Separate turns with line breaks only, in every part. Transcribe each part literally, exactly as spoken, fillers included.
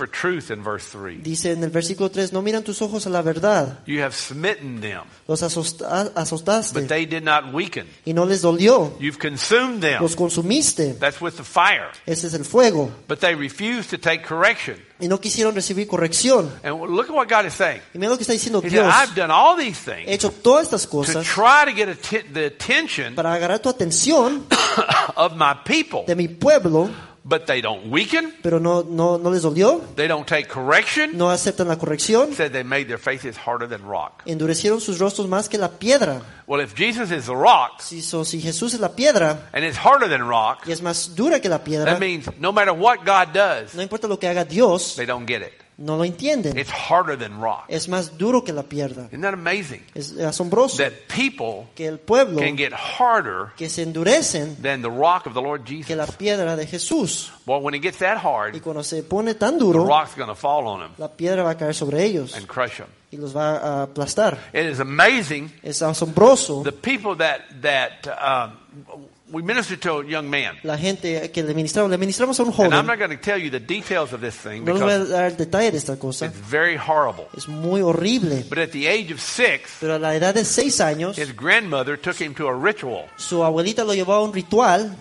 truth in verse three.
Dice en el versículo tres, no miran tus ojos a la verdad.
You have smitten them,
Los azosta- azotaste
but they did not weaken.
y no les dolió.
You've consumed them.
Los consumiste.
That's with the fire.
Ese es el fuego.
But they refused to take correction.
Y no quisieron recibir corrección.
And look at what God is saying.
Y mira lo que está diciendo
He said,
Dios.
I've done all these
He
things
hecho todas estas
to
cosas
try to get atti- the attention
para agarrar tu atención
of my people.
de mi pueblo,
But they don't weaken.
pero no, no, no les dolió.
They don't take correction.
No aceptan la corrección.
Said they made their faces harder than rock.
Endurecieron sus rostros más que la piedra.
Well, if Jesus is the rock
Si, so, si Jesús es la piedra
and it's harder than rock,
y es más dura que la piedra,
that means no matter what God does,
no importa lo que haga Dios,
they don't get it.
no lo entienden.
It's harder than rock.
Es más duro que la piedra.
Isn't that amazing?
Es asombroso
That people
que el pueblo
can get harder
que se endurecen
than the rock of the Lord
que la
Jesus.
piedra de Jesús.
Well, when it gets that
Y
hard,
cuando se pone tan
the
duro,
rock's going to fall on them
la piedra va a caer sobre ellos
and crush them.
y los va a aplastar.
It is amazing
Es asombroso
the people that that um, we ministered to a young man.
la gente que le ministramos. Le ministramos a un
And I'm
joven.
not going to tell you the details of this thing
No les voy a
because
dar el detalle de esta cosa.
it's very horrible.
Es muy horrible.
But at the age of six,
Pero a la edad de seis años,
his grandmother took him to a ritual
su abuelita lo llevó a un ritual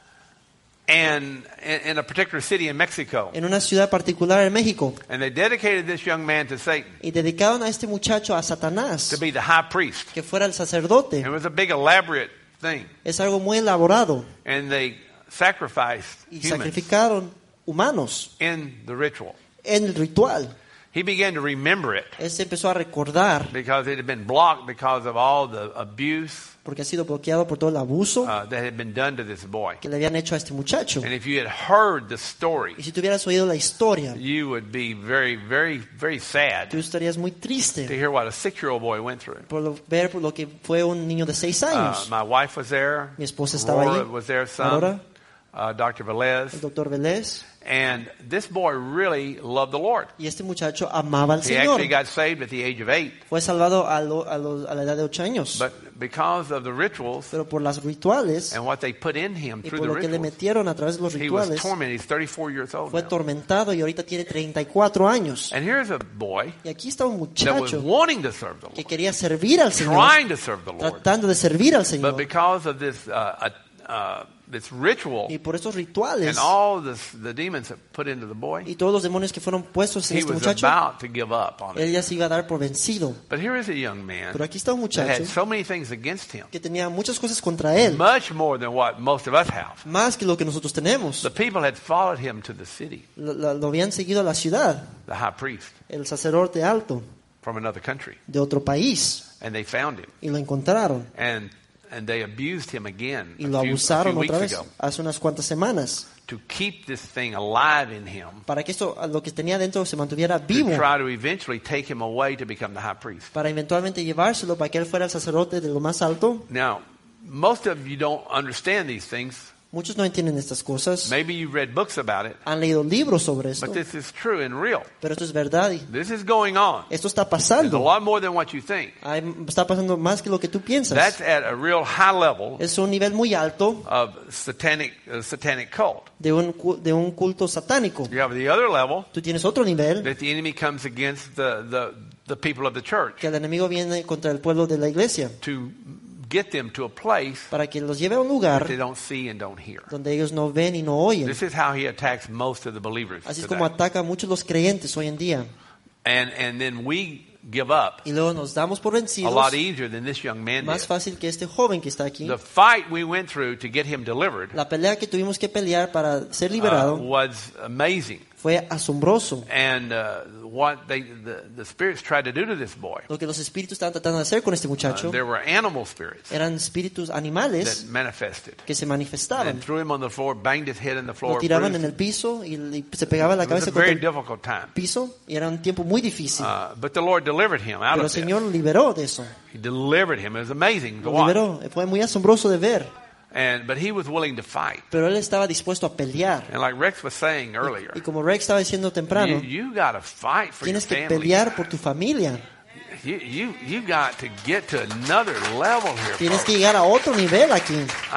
and in, in a particular city in Mexico.
en una ciudad particular en México.
And they dedicated this young man to Satan,
Y dedicaron a este muchacho a
to
Satanás,
be the high priest.
que fuera el sacerdote.
It was a big elaborate thing.
Es algo muy elaborado.
And they sacrificed
Y
humans
sacrificaron humanos
in the ritual.
en el ritual.
He began to remember it
Él se empezó a recordar
because it had been blocked because of all the abuse
porque ha sido bloqueado por todo el abuso
uh, that had been done to this boy.
que le habían hecho a este muchacho.
And if you had heard the story,
Y si tuvieras oído la historia,
you would be very, very, very sad
tú estarías muy
to
triste
hear what a six-year-old boy went through.
por lo- ver por lo que fue un niño de seis
Uh,
años.
my wife was there.
Mi esposa estaba
Aurora
ahí.
was there some.
Aurora,
Uh, Doctor
el
Velez.
doctor Vélez.
And this boy really loved the Lord.
Y este muchacho amaba al
He
Señor.
actually got saved at the age of eight.
Fue salvado a, lo- a, los- a la edad de ocho años.
But because of the rituals
Pero por las rituales
and what they put in him
y
through
por
the
lo que le
rituals,
metieron a través de los
he was
rituales,
tormented. He's thirty-four years old
fue
now.
atormentado y ahorita tiene treinta y cuatro años.
And here's a boy
Y aquí está un
that was
muchacho
wanting to serve the
que
Lord,
quería servir al Señor,
trying to serve the Lord.
tratando de servir al
But
Señor.
because of this uh, uh, uh, this ritual
Y por estos rituales
and all this, the demons that put into the boy,
y todos los demonios que fueron puestos en
he
este
was
muchacho,
about to give up on
él
it.
ya se iba a dar por vencido.
But here is a young man
Pero aquí está un
that had
muchacho
so many things against him,
que tenía muchas cosas contra él,
much more than what most of us have.
más que lo que nosotros tenemos.
The people had followed him to the city,
Lo, lo- lo habían seguido a la ciudad,
the high priest
el sacerdote alto
from another country,
de otro país,
and they found him
y lo encontraron
and and they abused him again
y
a
lo
few, a
abusaron
few weeks
otra vez
ago
hace unas cuantas semanas
to keep this thing alive in him,
para que esto, lo que tenía dentro se mantuviera
to
vivo,
try to eventually take him away to become the high priest.
para eventualmente llevárselo para que él fuera el sacerdote de lo más alto.
Now, most of you don't understand these things.
Muchos no entienden estas cosas,
Maybe you've read books about it,
han leído libros sobre esto,
but this is true and real.
pero esto es verdad y
This is going on.
esto está
It's a
pasando.
lot more than what you think.
Hay- Está pasando más que lo que tú piensas.
That's at a real high level
Es un nivel muy alto
of satanic uh, satanic cult.
de un, cu- de un culto satánico.
You have the other level
Tú tienes otro nivel
that the enemy comes against the, the, the people of the church
que el enemigo viene contra el pueblo de la iglesia
to get them to a place
para que los lleve a un
that
lugar
they don't see and don't hear.
donde ellos no ven y no oyen.
This is how he attacks most of the believers
Así es
today.
como ataca a muchos los creyentes hoy en día.
And, and then we give up
Y luego nos damos por
a
vencidos,
lot easier than this young man
más
did.
fácil que este joven que está aquí.
The fight we went through to get him delivered
La pelea que tuvimos que pelear para ser
uh,
liberado
was amazing.
fue asombroso.
And uh, what they, the, the spirits tried to do to this boy,
Lo que los espíritus estaban tratando de hacer con este
uh,
muchacho
there were animal spirits
eran espíritus
that
animales
manifested.
que se manifestaban.
And threw him on the floor, banged his head on the floor.
Lo tiraban
bruised
en el piso y, y se pegaba la
It was
cabeza
a
contra
very
el
difficult time.
piso y era un tiempo muy difícil.
Uh, but the Lord delivered him out
Pero el
of this.
Señor lo liberó de eso.
He delivered him. It was amazing to
Lo
watch.
liberó. Fue muy asombroso de ver.
And, but he was willing to fight.
Pero él estaba dispuesto a pelear.
And like Rex was saying earlier,
Y como Rex estaba diciendo
you,
temprano,
you got to fight for your
tienes que
family.
pelear por tu familia.
You, you, you got to get to another level here,
Tienes
folks.
que llegar a otro nivel aquí.
I,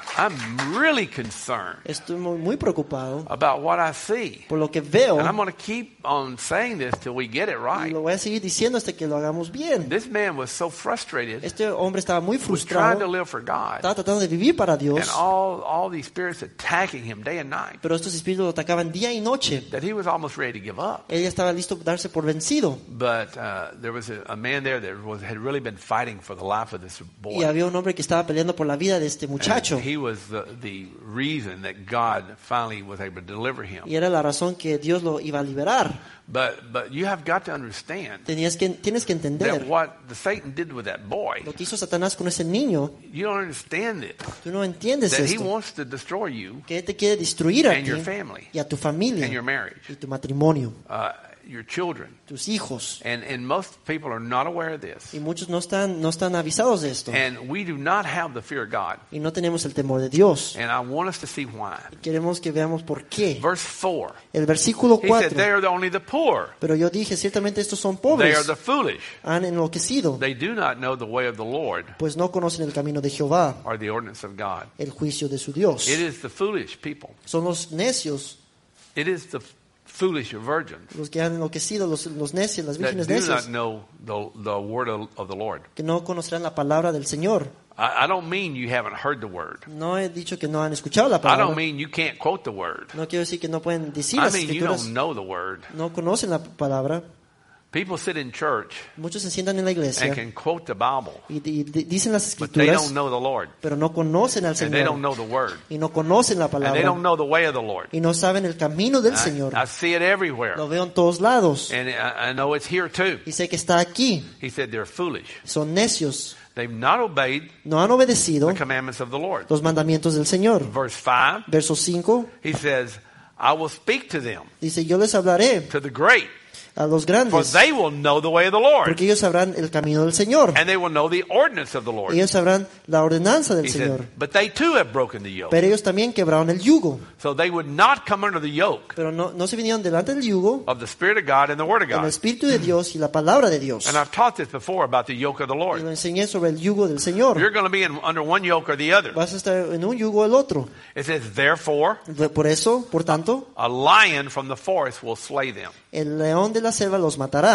I'm really concerned
Estoy muy, muy preocupado
about what I see.
por lo que veo
And I'm going to keep on saying this till we get it
y
right.
lo voy a seguir diciendo hasta que lo hagamos bien.
This man was so frustrated,
Este hombre estaba muy
was trying to
frustrado,
live for God,
estaba tratando de vivir para
and
Dios,
all, all these spirits attacking him day and night,
pero estos espíritus lo atacaban día y noche.
that he was almost ready to give up.
Él ya estaba listo para darse por vencido.
But uh, there was a, a man there that was, had really been fighting for the life of this
Y
boy.
había un hombre que estaba peleando por la vida de este
And
muchacho.
he was the, the reason that God finally was able to deliver him.
Y era la razón que Dios lo iba a liberar.
But but you have got to understand
Tenías que, tienes que
that
entender
what the Satan did with that boy,
lo que hizo Satanás con ese niño.
you don't understand it.
Tú no entiendes
That he
esto.
wants to destroy you
Que Él te quiere destruir a
and
ti
your family
y a tu
and your
familia
marriage,
y tu matrimonio,
uh, your children.
tus hijos.
And and most people are not aware of this.
Y muchos no están, no están avisados de esto.
And we do not have the fear of God.
Y no tenemos el temor de Dios.
And I want us to see why.
Queremos que veamos por qué.
Verse four.
El versículo
He said,
cuatro.
they are the only the poor.
Pero yo dije, ciertamente estos son
They are
pobres.
the foolish.
Han enloquecido.
They do not know the way of the Lord
Pues no conocen el camino de Jehová,
or the ordinance of God.
el juicio de su Dios.
It is the foolish people.
Son los necios,
It is the foolish virgins
los que han enloquecido, los, los necios, las
that
vírgenes
do not
necias,
know the, the word of, of the Lord.
que no conocerán la palabra del Señor.
I, I don't mean you haven't heard the word.
No he dicho que no han escuchado la
I
palabra.
don't mean you can't quote the word.
No quiero decir que no pueden decir
I
las
mean you
escrituras.
don't know the word.
No conocen la palabra.
People sit in church
Muchos se sientan en la
and
iglesia
can quote the Bible,
y, y di- dicen las
but they
escrituras,
don't know the Lord.
pero no conocen al
And they don't
Señor.
know the word.
Y no conocen la
And they
palabra.
don't know the way of the Lord.
Y no saben el camino del
I,
Señor.
I see it everywhere.
Lo veo en todos lados.
And I, I know it's here too.
Y sé que está aquí.
He said they're foolish.
Son necios.
They've not obeyed
No han obedecido
the commandments of the Lord.
los mandamientos del Señor.
Verse five,
Verso cinco
he says, I will speak to them,
dice, yo les hablaré
to the great,
a los
for
grandes,
they will know the way of the Lord,
porque ellos sabrán el camino del Señor.
and they will know the ordinance of the Lord.
Ellos sabrán la ordenanza del
He
Señor.
said, but they too have broken the yoke.
Pero ellos también quebraron el yugo.
So they would not come under the yoke
Pero no, no se vinieron delante del yugo,
of the Spirit of God and the Word of
en el
God.
Espíritu de Dios y la palabra de Dios.
And I've taught this before about the yoke of the
Y
Lord.
lo enseñé sobre el yugo del Señor.
You're going to be in, under one yoke or the other.
Vas a estar en un yugo o el otro.
It says, therefore,
Por eso, por tanto,
a lion from the forest will slay them.
el león de la selva los matará.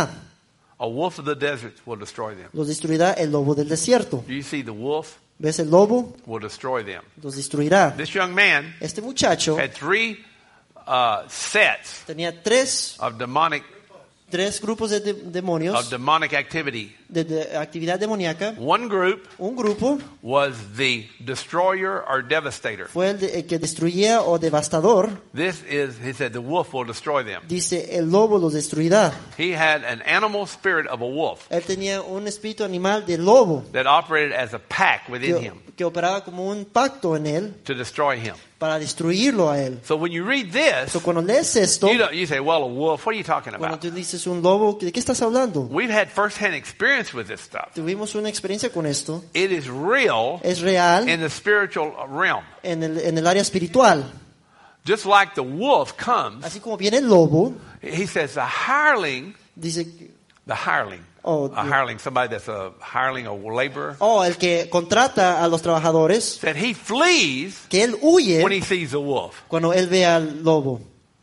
A wolf of the desert will destroy them.
Los destruirá el lobo del desierto.
Do you see the wolf
¿Ves el lobo?
will destroy them?
Los destruirá.
This young man
Este muchacho
had three uh, sets
tenía tres,
of demonic
tres grupos de, de-
of
demonios,
demonic activity.
de, de actividad demoníaca.
One group
Un grupo
was the destroyer or devastator.
fue el, de- el que destruía o devastador.
This is, he said, the wolf will destroy them.
Dice, el lobo los destruirá.
He had an animal spirit of a wolf
Él tenía un espíritu animal de lobo
that operated as a pack within
que,
him
que operaba como un pacto en él
to destroy him.
para destruirlo a él.
So when you read this,
So, cuando lees esto,
you, don't, you say, well, a wolf, what are you talking
cuando
about?
tú dices un lobo, ¿de qué estás hablando?
We've had first-hand experience with this stuff.
Tuvimos una experiencia con esto.
It is real
Es real
in the spiritual realm.
en el, en el área espiritual.
Just like the wolf comes,
Así como viene el lobo,
he says the hireling,
dice,
the hireling,
Oh,
a
Dios.
hireling, somebody that's a hireling, a laborer,
oh, el que contrata a los trabajadores,
that he flees
que él huye
when he sees a wolf.
cuando él ve al lobo.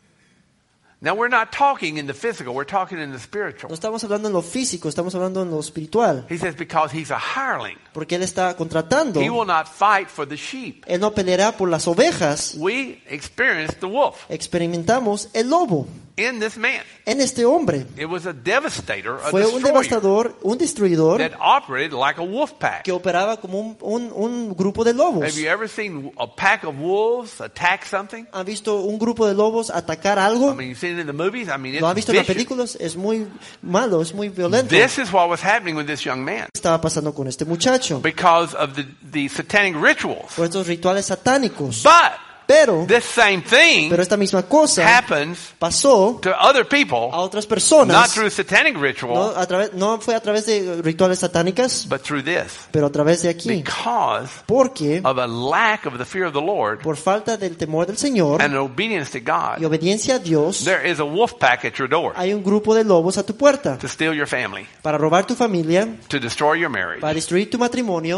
Now we're not talking in the physical, we're talking in the spiritual.
No estamos hablando en lo físico, estamos hablando en lo espiritual.
He says because he's a hireling,
Porque él está contratando.
he will not fight for the sheep.
Él no peleará por las ovejas.
We experienced the wolf
Experimentamos el lobo
in this man.
en este hombre.
It was a devastator, a
Fue un
destroyer
devastador, un destruidor
that operated like a wolf pack.
que operaba como un, un, un grupo de lobos.
Have you ever seen a pack of wolves attack something?
¿Han visto un grupo de lobos atacar algo?
I mean, you've seen it in the movies. I mean,
¿Lo han
it's
visto en las
vicious.
películas? Es muy malo, es muy violento.
This is what was happening with this young man
Estaba pasando con este muchacho
because of the, the satanic rituals.
por estos rituales satánicos.
But
Pero,
this same thing
pero esta misma cosa
happens
pasó
to other
a
people,
otras
not
personas.
through satanic
No,
ritual,
a través, no fue a través de rituales satánicas,
but through this.
pero a través de aquí.
Because
Porque
of a lack of the fear of the Lord
por falta del temor del Señor
and obedience to
y
God,
obediencia a Dios,
there is a wolf pack at your door
hay un grupo de lobos a tu puerta
to steal your family,
para robar tu familia,
to destroy your marriage,
para destruir tu matrimonio,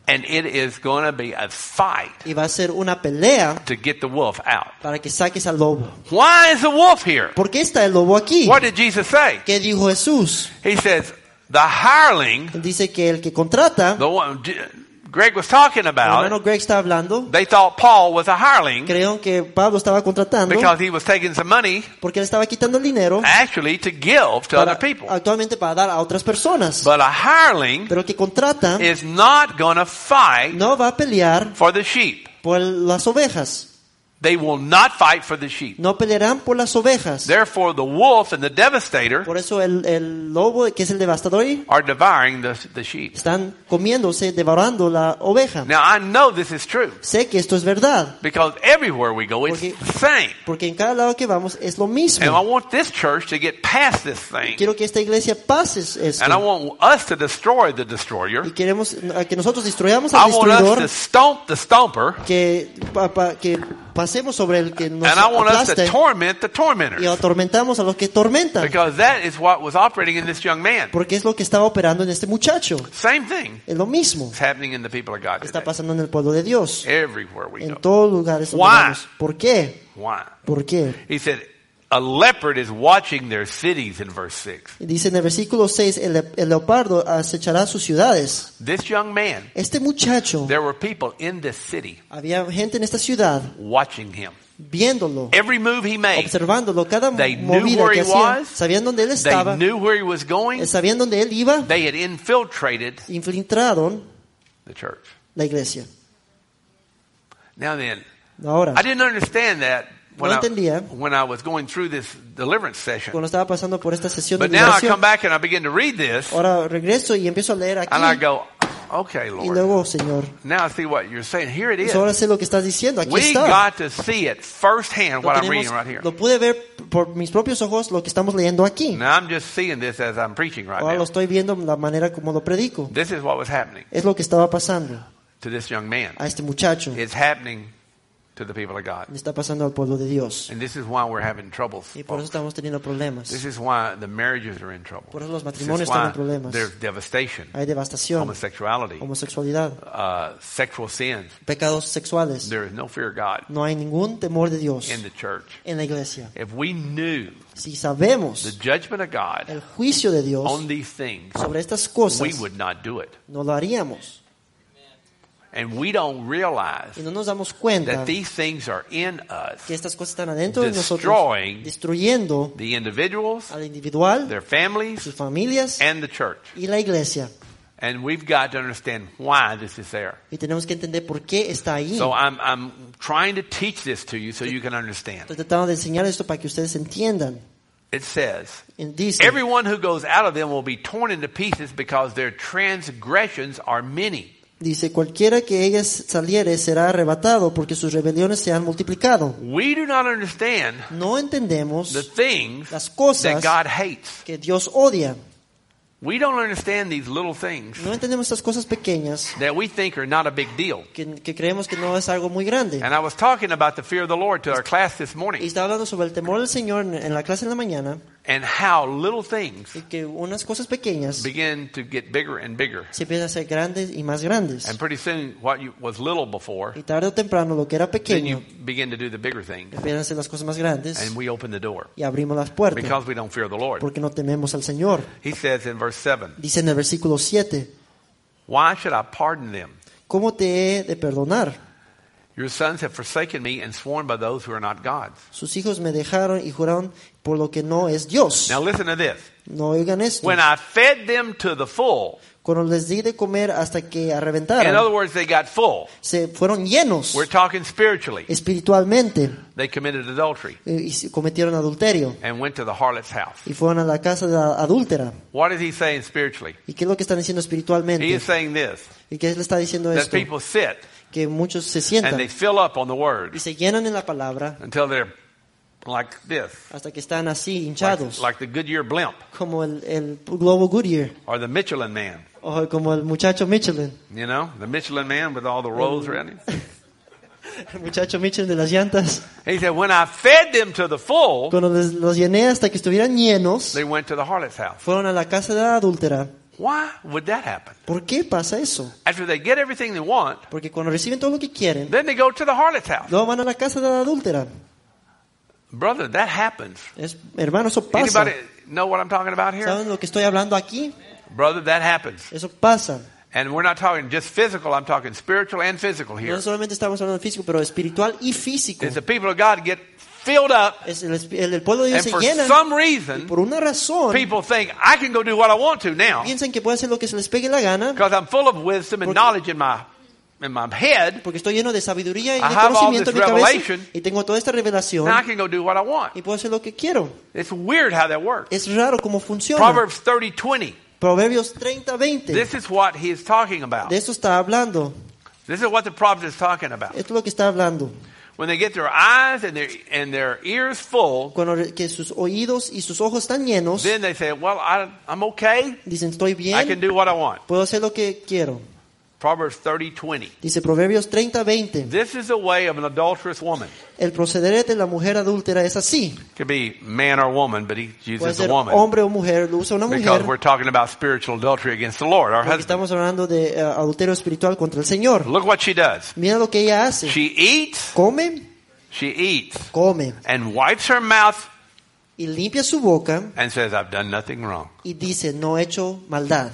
And it is going to be a fight
y va a ser una pelea
to get the wolf out.
para que saques al lobo.
Why is the wolf here?
¿Por qué está el lobo aquí?
What did Jesus say?
¿Qué dijo Jesús?
He says, the hireling,
Él dice que el que contrata,
the one Greg was talking
el
about,
hermano Greg está hablando,
they thought Paul was a hireling
creo que Pablo estaba contratando
because he was taking some money
porque él estaba quitando el dinero
actually to give to
para,
other people.
actualmente para dar a otras personas.
But a hireling
Pero el que contrata
is not going to fight
no va a pelear
for the sheep.
por las ovejas.
They will not fight for the sheep.
No pelearán por las ovejas.
Therefore, the wolf and the devastator
Por eso el, el lobo, que es el devastador,
are devouring the, the sheep.
están comiéndose, devorando la oveja.
Now, I know this is true
Sé que esto es verdad,
because everywhere we go, it's
Porque-
the same.
porque en cada lado que vamos es lo
And I
mismo.
want this church to get past this thing.
Quiero que esta iglesia pase esto.
And I want us to destroy the destroyer.
Y queremos a que nosotros destruyamos
I
al
want us to
destruidor,
stomp the stomper.
que, pa- pa- que pasemos sobre el que nos
And I want us to
aplaste
torment the
y
tormentors.
atormentamos a los que tormentan.
Because that is what was operating in this young man.
Porque es lo que estaba operando en este muchacho.
Same thing
Es lo mismo.
is happening in the people of God
Está
today.
pasando en el pueblo de Dios.
Everywhere we
En
go.
todos lugares donde
Why?
vamos. ¿Por qué?
Why?
¿Por qué?
He said, a leopard is watching their cities in verse six.
Dice en el versículo seis, el, el leopardo acechará sus ciudades.
This young man,
Este muchacho,
there were people in this city
había gente en esta ciudad
watching him.
viéndolo,
Every move he made,
observándolo, cada
They knew
movida
where
que
he
hacía,
was.
sabían dónde él
they
estaba,
knew where he was going.
sabían dónde él iba,
They had infiltrated
infiltraron
the church.
la iglesia.
Now then,
Ahora,
I didn't understand that when,
No
I,
entendía.
when I was going through this deliverance session.
cuando estaba pasando por esta sesión de
But now I
liberación,
come back and I begin to read this,
ahora regreso y empiezo a leer aquí,
and I go, okay,
y
Lord.
luego, Señor,
Now I see what you're saying. Here it is.
pues ahora sé lo que estás diciendo, aquí
We
está.
got to see it firsthand
Lo,
what I'm
tenemos-
reading right here.
lo pude ver por mis propios ojos lo que estamos leyendo aquí.
Now I'm just seeing this as I'm preaching right
Ahora lo
now.
estoy viendo la manera como lo predico.
This is what was happening
Es lo que estaba pasando
to this young man.
a este muchacho.
It's happening to the people of God.
Le está pasando al pueblo de Dios.
And this is why we're having troubles.
Y por eso
folks.
estamos teniendo problemas.
This is why the marriages are in trouble.
Por eso los
This is
matrimonios están
why
en problemas.
there's devastation,
Hay devastación,
homosexuality,
homosexualidad,
uh, sexual sins.
pecados sexuales.
There is no fear of God
No hay ningún temor de Dios
in the church.
en la iglesia.
If we knew
Si
the
sabemos
judgment of God
el juicio de Dios
on these things,
sobre estas
we
cosas,
would not do it.
no lo haríamos.
And we don't realize
Y no nos damos cuenta
that these things are in us,
que estas cosas están adentro de nosotros,
destroying
destruyendo
the individuals,
al individual,
their families,
sus familias
and the church.
y la iglesia.
And we've got to understand why this is there.
Y tenemos que entender por qué está ahí.
So I'm, I'm trying to teach this to you so you can understand.
Estoy tratando de enseñar esto para que ustedes entiendan.
It says,
Y dice,
everyone who goes out of them will be torn into pieces because their transgressions are many.
dice, cualquiera que ellas saliere será arrebatado porque sus rebeliones se han multiplicado.
We do not understand
No entendemos
the things
las
that
cosas
God hates.
que Dios odia.
We don't understand these little things
No entendemos estas cosas pequeñas
that we think are not a big deal.
que, que creemos que no es algo muy grande.
And I was talking about the fear of the Lord to our class this
Y
morning
estaba hablando sobre el temor del Señor en, en la clase en la mañana
and how little things
y que unas cosas pequeñas
begin to get bigger and bigger.
se empiezan a ser grandes y más grandes.
And pretty soon what you, was little before,
Y tarde o temprano lo que era
then you
pequeño
begin to do the bigger things.
empiezan a ser las cosas más grandes
And we open the door
y abrimos las puertas
because we don't fear the Lord.
porque no tememos al Señor.
He says in verse seven,
Dice en el versículo siete,
why should I pardon them?
¿cómo te he de perdonar?
Your sons have forsaken me and sworn by those who are not gods.
Sus hijos me dejaron y juraron por lo que no es Dios.
Now listen to this.
No oigan esto.
When I fed them to the full,
Cuando les di de comer hasta que
in
arreventaran,
other words, they got full.
se fueron llenos
We're talking spiritually.
espiritualmente
They committed adultery
eh, y se cometieron adulterio
and went to the harlot's house.
y fueron a la casa de la adúltera.
What is he saying spiritually?
¿Y qué es lo que están diciendo
He
espiritualmente?
is saying this,
¿Y qué le está diciendo
that
esto?
people sit
Que muchos se
and
sientan
they fill up on the word
y se llenan en la palabra
until they're like this,
hasta que están así
like,
hinchados,
like the Goodyear blimp
como el, el globo Goodyear
or the Michelin man.
o como el muchacho Michelin.
You know, the Michelin man with all the rolls around him.
El muchacho Michelin de las llantas.
He said, when I fed them to the full,
Cuando les- los llené hasta que estuvieran llenos,
they went to the harlot's house.
fueron a la casa de la adúltera.
Why would that happen?
¿Por qué pasa eso?
After they get everything they want,
Porque cuando reciben todo lo que quieren,
then they go to the harlot's house.
luego van a la casa de la adúltera.
Brother, that happens.
Es, hermano, eso pasa.
Anybody know what I'm talking about here?
¿Saben lo que estoy hablando aquí?
Brother, that happens.
Eso pasa.
And we're not talking just physical, I'm talking spiritual and physical here.
No solamente estamos hablando de físico, pero espiritual y físico.
Is the people of God get filled up,
Es el, esp- el, el pueblo de Dios
and
se
for
llena.
some
Y
reason,
por una razón,
people think I can go do what I want to now
piensan que puede hacer lo que se les pegue la gana,
because I'm full of wisdom and
Porque-
knowledge in my in my head.
porque estoy lleno de sabiduría y
I
de
have all
conocimiento en
this
mi cabeza,
revelation.
y tengo toda esta revelación,
Now I can go do what I want.
y puedo hacer lo que quiero.
It's weird how that works.
Es raro cómo funciona.
Proverbs thirty twenty.
Proverbios treinta veinte.
This is what he is talking about.
De esto está hablando.
This is what the prophet is talking about.
Esto es lo que está hablando.
When they get their eyes and their and their ears full,
Cuando re- que sus oídos y sus ojos están llenos,
then they say, "Well, I, I'm okay.
dicen, estoy
I can
bien,
do what I want."
puedo hacer lo que quiero.
Proverbs thirty twenty.
Dice Proverbios treinta veinte.
This is the way of an adulterous woman.
El proceder de la mujer adúltera es así.
Could be man or woman, but he
Puede
uses the
ser
woman
hombre o mujer, lo usa una
because
mujer.
we're talking about spiritual adultery against the Lord, our
Porque
husband.
estamos hablando de eh, adulterio espiritual contra el Señor.
Look what she does.
Mira lo que ella hace.
She eats,
Come,
she eats,
come.
and wipes her mouth
Y limpia su boca
and says, "I've done nothing wrong."
y dice, no he hecho maldad.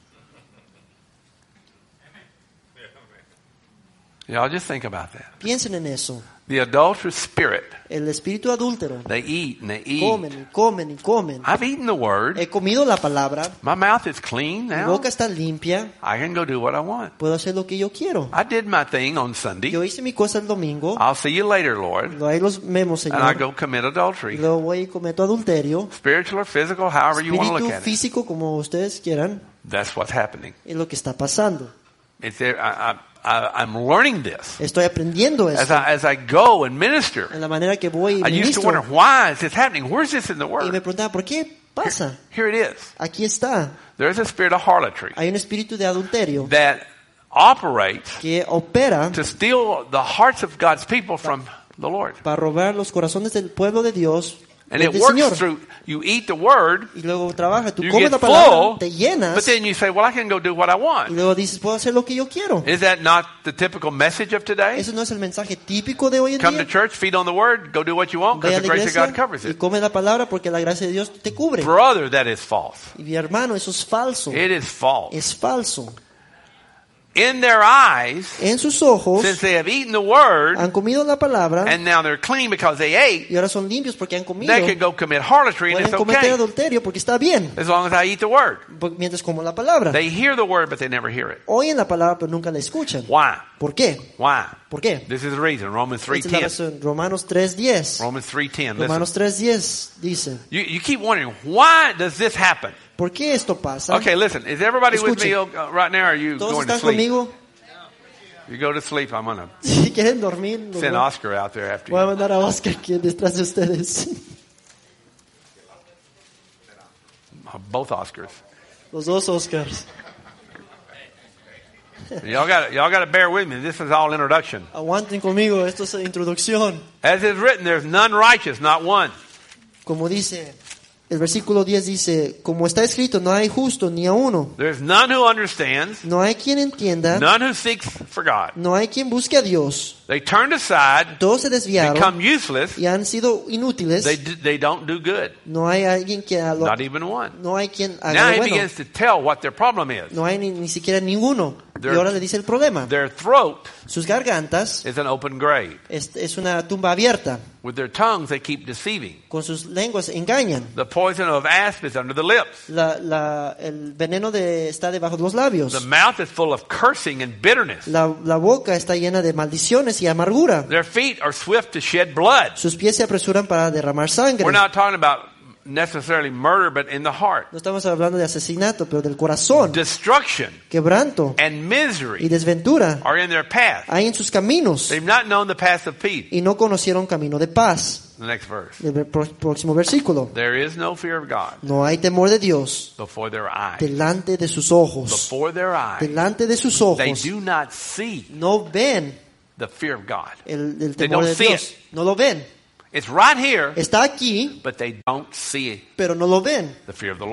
Y'all just think about that.
Piensen en eso.
The adulterous spirit.
El espíritu adúltero.
They eat and they eat.
Comen y comen y comen.
I've eaten the word.
He comido la palabra.
My mouth is clean
Mi
now.
boca está limpia.
I can go do what I want.
Puedo hacer lo que yo quiero.
I did my thing on Sunday.
Yo hice mi cosa el domingo.
I'll see you later, Lord.
Lo ahí los vemos,
And I
Señor.
go commit
Y
adultery.
luego voy y cometo adulterio.
Spiritual or physical, however you want to
Espíritu
look at it.
físico, como ustedes quieran,
That's what's happening.
es lo que está pasando.
It's there, I, I, I, I'm learning this
Estoy aprendiendo
as
esto
I, as I go and minister.
en la manera que voy y
I used to wonder,
ministro.
why is this happening? Where's this in the
Y me
Word?
preguntaba, ¿por qué pasa?
Here it is.
Aquí está.
There's a spirit of harlotry
Hay un espíritu de adulterio
that operates
que opera
to steal the hearts of God's people from the Lord.
para robar los corazones del pueblo de Dios
And
del
it works
Señor.
through, you eat the Word,
Y luego trabaja, tú
you
comes
get
la palabra,
full,
te
but
llenas,
then you say, well, I can go do what I
y
want.
luego dices, puedo hacer lo que yo quiero.
Is that not the typical message of today?
Eso no es el mensaje típico de hoy en
Come to
día.
church, feed on the Word, go do what you want
Ve
because
a
the
la
grace of God
iglesia
covers
y
it.
come la palabra porque la gracia de Dios te cubre.
Brother, that is false.
Y mi hermano, eso es falso.
It is false.
Es falso.
In their eyes,
En sus ojos
since they have eaten the Word,
han comido la palabra
and now they're clean because they ate,
y ahora son limpios porque han comido.
they can go commit harlotry and
Pueden
it's
cometer
okay.
adulterio porque está bien.
As long as I eat the Word.
Porque mientras como la palabra.
They hear the Word, but they never hear it.
Oyen la palabra pero nunca la escuchan.
Why?
¿Por qué?
Why?
¿Por qué?
This is the reason. Romans three
Esta es la
ten.
razón. Romanos tres diez.
Romans three ten. Listen.
Romanos tres diez dice,
You, you keep wondering, why does this happen?
¿por qué esto pasa?
Okay, listen. Is everybody with me
Escuchen.
uh, right now? Or are you
¿Todos
going to
están
sleep?
conmigo?
You go to sleep. I'm going to
Si quieren dormir, los
send
voy-
Oscar out there after
voy a
you.
mandar a Oscar que detrás de ustedes.
Both Oscars.
Los dos Oscars.
Y'all got y'all got to bear with me. This is all introduction.
Aguanten conmigo, esto es introducción.
As is written, there's none righteous, not one.
Como dice, el versículo diez dice, como está escrito, no hay justo ni a uno.
There's none who understands,
No hay quien entienda,
none who seeks for God.
no hay quien busque a Dios.
They turned aside,
Todos se desviaron
become useless.
y han sido inútiles.
They d- they don't do good,
No hay alguien que haga lo-
not even one.
no hay quien
Now
haga
he
lo bueno.
begins to tell what their problem is.
No hay ni, ni siquiera ninguno. Y
Their-
ahora le dice el problema.
Their throat
Sus gargantas
is an open grave.
es, es una tumba abierta.
With their tongues they keep deceiving.
Con sus lenguas engañan.
The poison of asp is under the lips.
La, la, el veneno de, está debajo de los labios.
The mouth is full of cursing and bitterness.
La, la boca está llena de maldiciones y amargura.
Their feet are swift to shed blood.
Sus pies se apresuran para derramar sangre.
We're not talking about necessarily murder, but in the heart.
No estamos hablando de asesinato, pero del corazón.
Destruction
Quebranto
and
y
misery
desventura
are in their path.
hay en sus caminos
They've not known the path of peace.
y no conocieron camino de paz.
The next verse.
El ver- pro- próximo versículo.
There is no fear of God
No hay temor de Dios
before their eyes.
delante de sus ojos.
Before their eyes,
Delante de sus
they
ojos
do not see
no ven
the fear of God.
el, el
They
temor
don't
de
see
Dios. No lo ven.
It's right here,
Está aquí,
but they don't see
pero no lo ven.
the fear of the Lord.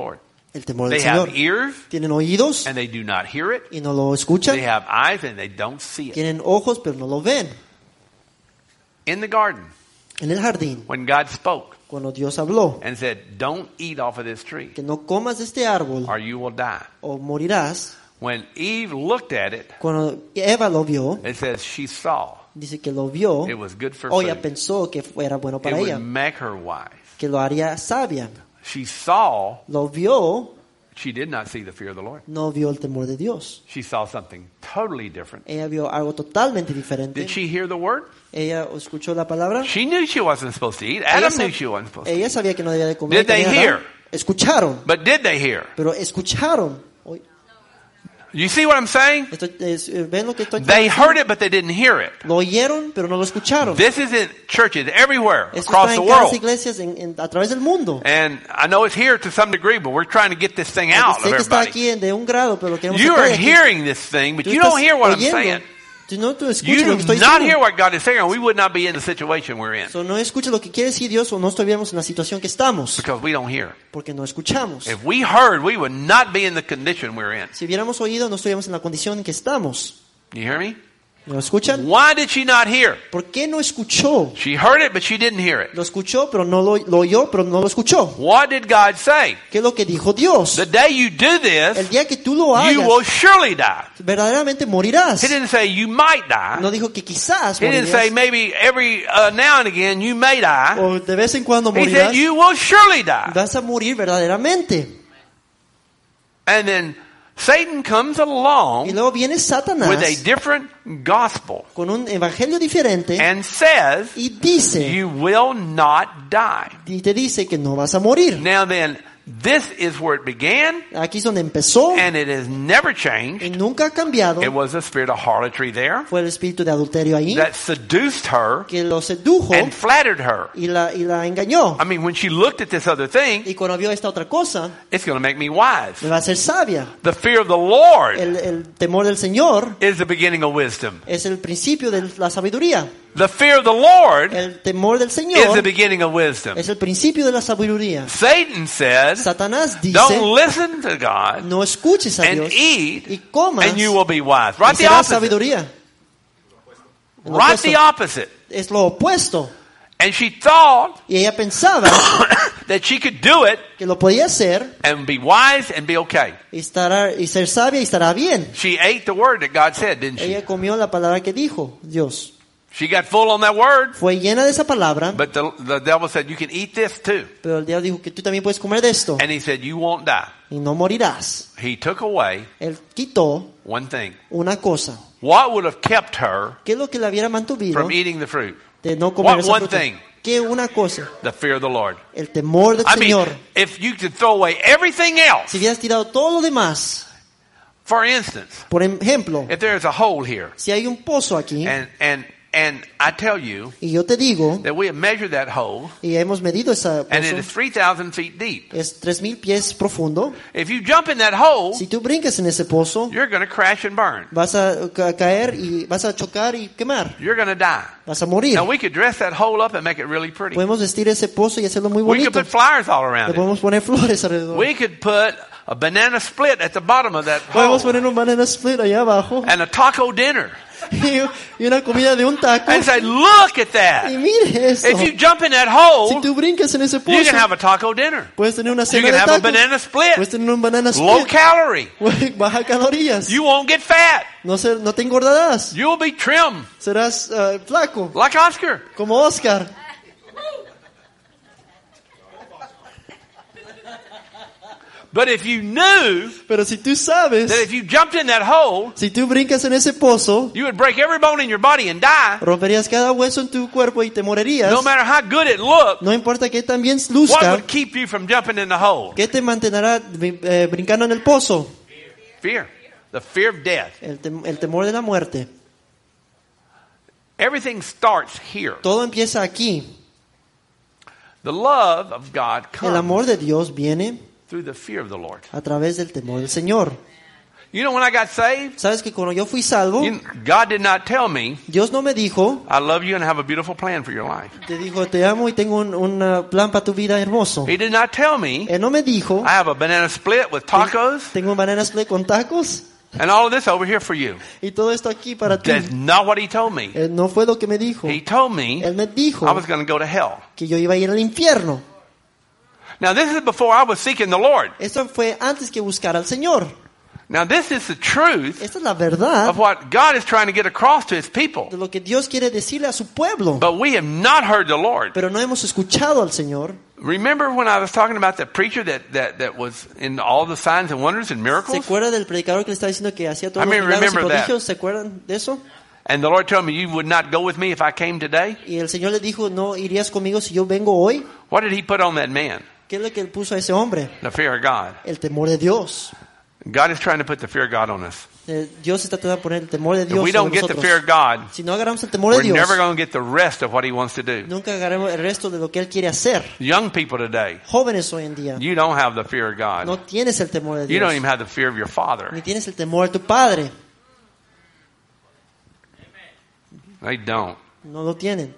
El temor del
They have
Señor.
ears
Tienen oídos
and they do not hear it.
y no lo escuchan.
They have eyes and they don't see it.
Tienen ojos pero no lo ven.
In the garden,
En el jardín,
when God spoke
cuando Dios habló
and said, don't eat off of this tree
que no comas de este árbol
or you will die.
o morirás,
When Eve looked at it,
cuando Eva lo vio,
it says she saw
dice que lo vio,
it was good for
o ella
food.
pensó que era bueno
It
para
would
ella,
make her wise.
que lo haría sabia.
She saw,
Lo vio,
she did not see the fear of the Lord.
no vio el temor de Dios.
She saw something totally different.
Ella vio algo totalmente diferente.
Did she hear the word?
Ella escuchó la palabra.
She knew she wasn't supposed to eat.
Ella,
Adam
sab-
knew she wasn't supposed to
ella
eat.
sabía que no debía de comer.
Did they
también Adán.
hear?
Escucharon,
But did they hear?
pero escucharon. Oy,
You see what I'm saying?
estoy- es- eh, ¿Ven lo que estoy
They
diciendo?
heard it, but they didn't hear it.
Lo oyeron, pero no lo escucharon.
This is in churches everywhere
Esto
across
está
the
en cada
world.
iglesias en- en- a través del mundo.
And I know it's here to some degree, but we're trying to get this thing out of
Sé que está
everybody.
aquí en- de un grado, pero lo queremos
You
sacar
are
de aquí.
hearing this thing, but
Tú
you
estás
don't hear what I'm
oyendo.
saying.
Tú no tú
You
escuchas lo
do
que estoy
not
diciendo.
hear what God is saying, or we would not be in the situation we're in.
So, no escuchas lo que quiere decir Dios o no estuviéramos en la situación que estamos.
Because we don't hear.
Porque no escuchamos.
If we heard, we would not be in the condition we're in.
Si hubiéramos oído, no estuviéramos en la condición en que estamos.
You hear me?
¿Lo escuchan?
Why did she not hear?
¿Por qué no escuchó?
She heard it, but she didn't hear it.
Lo escuchó, pero no lo, lo oyó, pero no lo escuchó.
What did God say?
¿Qué es lo que dijo Dios?
The day you do
El
this,
día que tú lo hagas,
you will surely die.
verdaderamente morirás.
He didn't say you might die.
No dijo que quizás
He didn't say
morirás.
maybe every uh, now and again you may die.
O de vez en cuando
He
morirás.
said you will surely die.
Vas a morir verdaderamente.
And then Satan comes
Y
along
luego viene
with a
Satanás
different gospel
con un evangelio diferente
and says
y dice,
you will not die.
y te dice que no vas a morir.
Now then, this is where it began,
Aquí es donde empezó
and it has never
y
changed.
nunca ha cambiado.
It was the spirit of harlotry there
Fue el espíritu de adulterio ahí
that seduced her
que lo sedujo
and flattered her.
y la, y la engañó.
I mean, when she looked at this other thing,
Y cuando vio esta otra cosa,
it's going to make me wise.
me va a hacer sabia.
The fear of the Lord
El, el temor del Señor
is the beginning of wisdom.
es el principio de la sabiduría.
The fear of the Lord
El temor del
is the
Señor
beginning of wisdom.
es el principio de la sabiduría.
Satan said,
Satanás dice,
don't listen to God
no escuches a
and
Dios
eat,
y comas
and you will be wise.
y
Right the
serás
opposite.
sabiduría. Lo
Right
opuesto.
the opposite.
Es lo opuesto.
And she thought
Y ella pensaba
that she could do it
que lo podía hacer
and be wise and be okay.
y, estará, y ser sabia y estará bien.
She ate the word that God said, didn't she?
Ella comió la palabra que dijo Dios.
She got full on that word,
Fue llena de esa palabra,
but the, the devil said, you can eat this too.
pero el diablo dijo que tú también puedes comer de esto
And he said, you won't die.
y no morirás.
He took away
Él quitó
one thing.
una cosa.
What would have kept her
¿Qué es lo que la hubiera mantuvido
from eating the fruit?
de no comer
What
esa
one
fruta?
thing?
¿Qué una cosa?
The fear of the Lord.
El temor del
I mean,
Señor.
if you could throw away everything else,
Si hubieras tirado todo lo demás,
for instance,
por ejemplo,
if there's a hole here,
si hay un pozo aquí
and, and, and I tell you
y yo te digo,
that we have measured that hole,
y hemos medido ese
and it
pozo,
is three thousand feet deep.
es tres mil pies profundo.
If you jump in that hole,
Si tú brincas en ese pozo,
you're going to crash and burn.
vas a ca- caer y vas a chocar y quemar.
You're going to die.
Vas a morir.
Now we could dress that hole up and make it really pretty.
Podemos vestir ese pozo y hacerlo muy
We could
bonito.
put flowers all
Le
around it.
podemos poner flores alrededor.
We could put a banana split at the bottom of that
Podemos
hole
poner un banana split allá abajo
and a taco dinner
y, y una comida de un taco.
and say, look at
Y
that.
mire eso.
If you jump in that
Si
hole,
tú brincas en ese
you
pozo,
can have a taco dinner.
puedes tener una
You
cena
can
de
have a
tacos.
banana
Puedes
split.
tener un banana
Low
split.
calorie.
Baja calorías.
You won't get fat.
No, se, no te engordarás.
You'll be trim
Serás uh, flaco,
like Oscar.
como Oscar.
But if you knew
Pero si tú sabes,
that if you jumped in that hole,
si tú brincas en ese pozo,
you would break every bone in your body and die,
romperías cada hueso en tu cuerpo y te morirías.
no matter how good it looked,
No importa que tan bien
what
luzca,
would keep you from jumping in the hole?
¿qué te mantendrá eh, brincando en el pozo?
Fear. The fear of death.
El, tem- el temor de la muerte.
Everything starts here.
Todo empieza aquí.
The love of God
El
comes
amor de Dios viene
through the fear of the Lord.
a través del temor del Señor.
You know when I got saved,
¿Sabes que cuando yo fui salvo,
you, God did not tell me,
Dios no me dijo,
I love you and have a beautiful plan for your life.
te dijo, te amo y tengo un, un uh, plan para tu vida hermoso.
He did not tell me,
Él no me dijo,
I have a banana split with tacos
tengo un banana split con tacos
and all of this over here for you.
y todo esto aquí para ti.
That's not what he told me.
Él no fue lo que me dijo.
He told me
Él me dijo
I was going to go to hell.
que yo iba a ir al infierno.
Now this is before I was seeking the Lord.
Esto fue antes que buscar al Señor.
Now this is the truth
Esta es la verdad
of what God is trying to get across to his people.
de lo que Dios quiere decirle a su pueblo.
But we have not heard the Lord.
Pero no hemos escuchado al Señor.
Remember when I was talking about that preacher that, that, that was in all the signs and wonders and
¿Se
miracles?
acuerda del predicador que le estaba diciendo que hacía todos
I
los
mean,
milagros y
remember that.
prodigios? ¿Se acuerdan de eso?
And the Lord told me you would not go with me if I came today?
Y el Señor le dijo, ¿no irías conmigo si yo vengo hoy?
What did he put on that man?
¿Qué es lo que él puso a ese hombre?
The fear of God.
El temor de Dios.
God is trying to put the fear of God on us.
Eh, Dios está tratando de poner el temor de
If
Dios
we don't
sobre
get the
nosotros.
fear of God,
Si no agarramos el temor de
we're
Dios,
never going to get the rest of what he wants to do.
nunca agarramos el resto de lo que Él quiere hacer.
Young people today,
Jóvenes hoy en día,
you don't have the fear of God.
no tienes el temor de
You don't
Dios,
even have the fear of your father.
ni tienes el temor de tu padre.
They don't.
No lo tienen.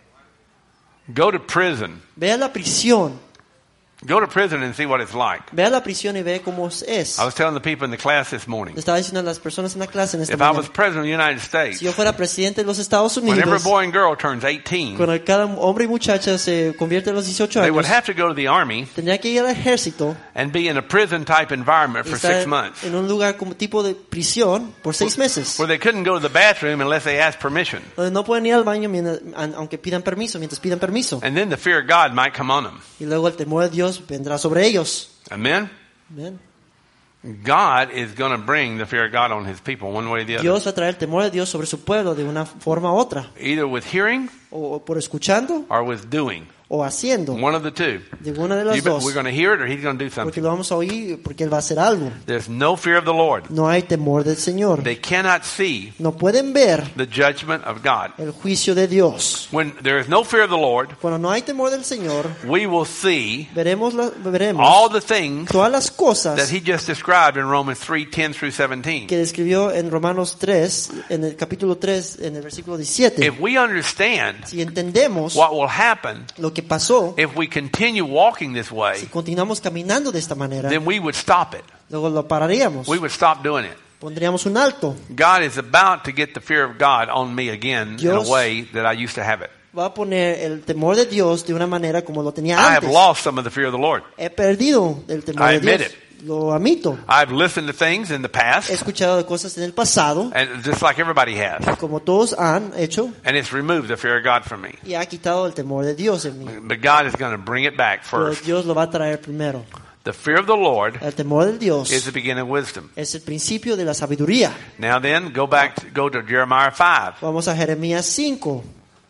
Go to prison.
Ve a la prisión.
Go to prison and see what it's like.
Ve a la prisión y ve cómo es.
I was telling the people in the class this morning,
Le estaba diciendo a las personas en la clase en esta
if I was
mañana.
president of the United States,
Si yo fuera presidente de los Estados
when every
Unidos,
boy and girl turns eighteen,
cuando cada hombre y muchacha se convierte a los dieciocho
they would
años,
have to go to the army
tendría que ir al ejército
and be in a prison type environment
y
for
estar
six months,
en un lugar como tipo de prisión por seis meses,
where they couldn't go to the bathroom unless they asked permission.
donde no pueden ir al baño mientras- aunque pidan permiso, mientras pidan permiso.
And then the fear of God might come on them.
Y luego el temor de Dios vendrá sobre ellos.
Amen?
Amén.
God is going to bring the fear of God on his people one way or the other.
Dios va a traer el temor de Dios sobre su pueblo de una forma u otra,
Either with hearing
o o por escuchando
or with doing.
o haciendo,
One of the two.
de una de
You
las
bet-
dos,
we're going to hear it or he's going to do
porque
something.
lo vamos a oír, porque Él va a hacer algo.
There's no fear of the Lord.
No hay temor del Señor.
They cannot see
No pueden ver
the judgment of God.
el juicio de Dios.
When there is no fear of the Lord,
Cuando no hay temor del Señor,
we will see
veremos, la- veremos
all the things
todas las
that
cosas
he just described in Romans three, ten through seventeen.
que describió en Romanos tres, en el capítulo tres, en el versículo diecisiete.
If we understand
Si entendemos
what will happen
lo que pasó,
if we continue walking this
si
way,
continuamos caminando de esta manera,
then we would stop it.
luego lo pararíamos,
We would stop doing it.
pondríamos un alto.
God is about to get the fear of God on me again in
Dios-
a way that I used to have it.
Va a poner el temor de Dios de una manera como lo tenía
I have
antes.
lost some of the fear of the Lord.
He perdido el temor
I
de
admit
Dios. Lo admito.
I've listened to things in the
He
past,
escuchado de cosas en el pasado,
and just like everybody has,
como todos han hecho,
and it's removed the fear of God from me.
y ha quitado el temor de Dios en mí.
But God is going to bring it back
Pero
first.
Dios lo va a traer primero.
The fear of the Lord
El temor de Dios
is the beginning of wisdom.
es el principio de la sabiduría.
Now then, go back, to, go to Jeremiah five,
Vamos a Jeremías cinco,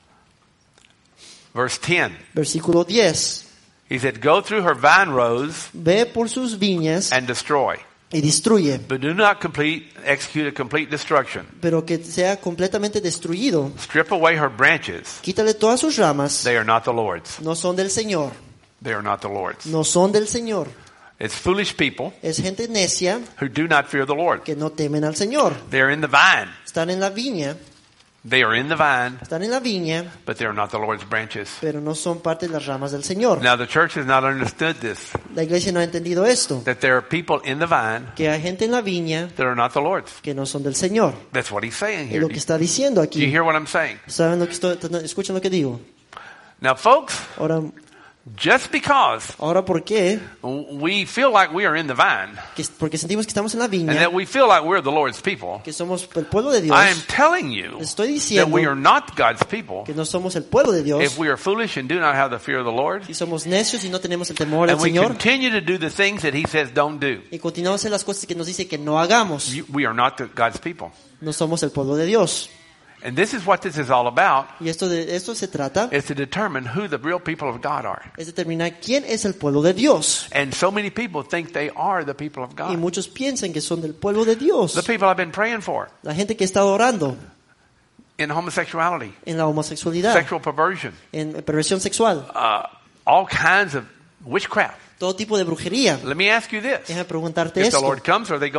verse ten.
versículo diez.
He said, "Go through her vine rows
Ve por sus viñas
and destroy,
y destruye,
but do not complete execute a complete destruction.
pero que sea completamente destruido.
Strip away her branches;
Quítale todas sus ramas.
they are not the Lord's.
No son del Señor.
They are not the Lord's.
No son del Señor.
It's foolish people
Es gente necia
who do not fear the Lord.
que no temen al Señor.
They are in the vine.
Están en la viña,
They are in the vine,
están en la viña,
but they are not the Lord's branches."
pero no son parte de las ramas del Señor.
Now the church has not understood this,
La iglesia no ha entendido esto,
that there are people in the vine
que hay gente en la viña
that are not the Lord's.
que no son del Señor.
That's what he's saying
Es
here.
lo
Do
que
you,
está diciendo
do you
aquí.
hear what I'm saying?
¿Saben lo que estoy, escuchan lo que digo?
Now folks,
Ahora,
just because
ahora ¿por qué?
we feel like we are in the vine
Que- porque sentimos que estamos en la
and
viña,
that we feel like we're the Lord's people,
que somos el pueblo de Dios,
I am telling you
les estoy
that
diciendo
we are not God's people
que no somos el pueblo de Dios,
if we are foolish and do not have the fear of the Lord,
si somos necios y no tenemos el temor del
and we
Señor,
continue to do the things that he says don't do.
y continuamos a hacer las cosas que nos dice que no hagamos.
You- We are not the, God's people.
No somos el pueblo de Dios.
And this is what this is all about,
Y esto de esto se trata,
is to determine who the real people of God are.
es determinar quién es el pueblo de Dios.
And so many people think they are the people of
Y
God.
muchos piensan que son del pueblo de Dios.
The people I've been praying for
La gente que está orando
in homosexuality,
en la homosexualidad,
sexual perversion,
en perversión sexual,
uh, all kinds of witchcraft.
todo tipo de brujería.
Let me ask you this.
Déjame preguntarte
If the
esto.
Lord comes, are they going?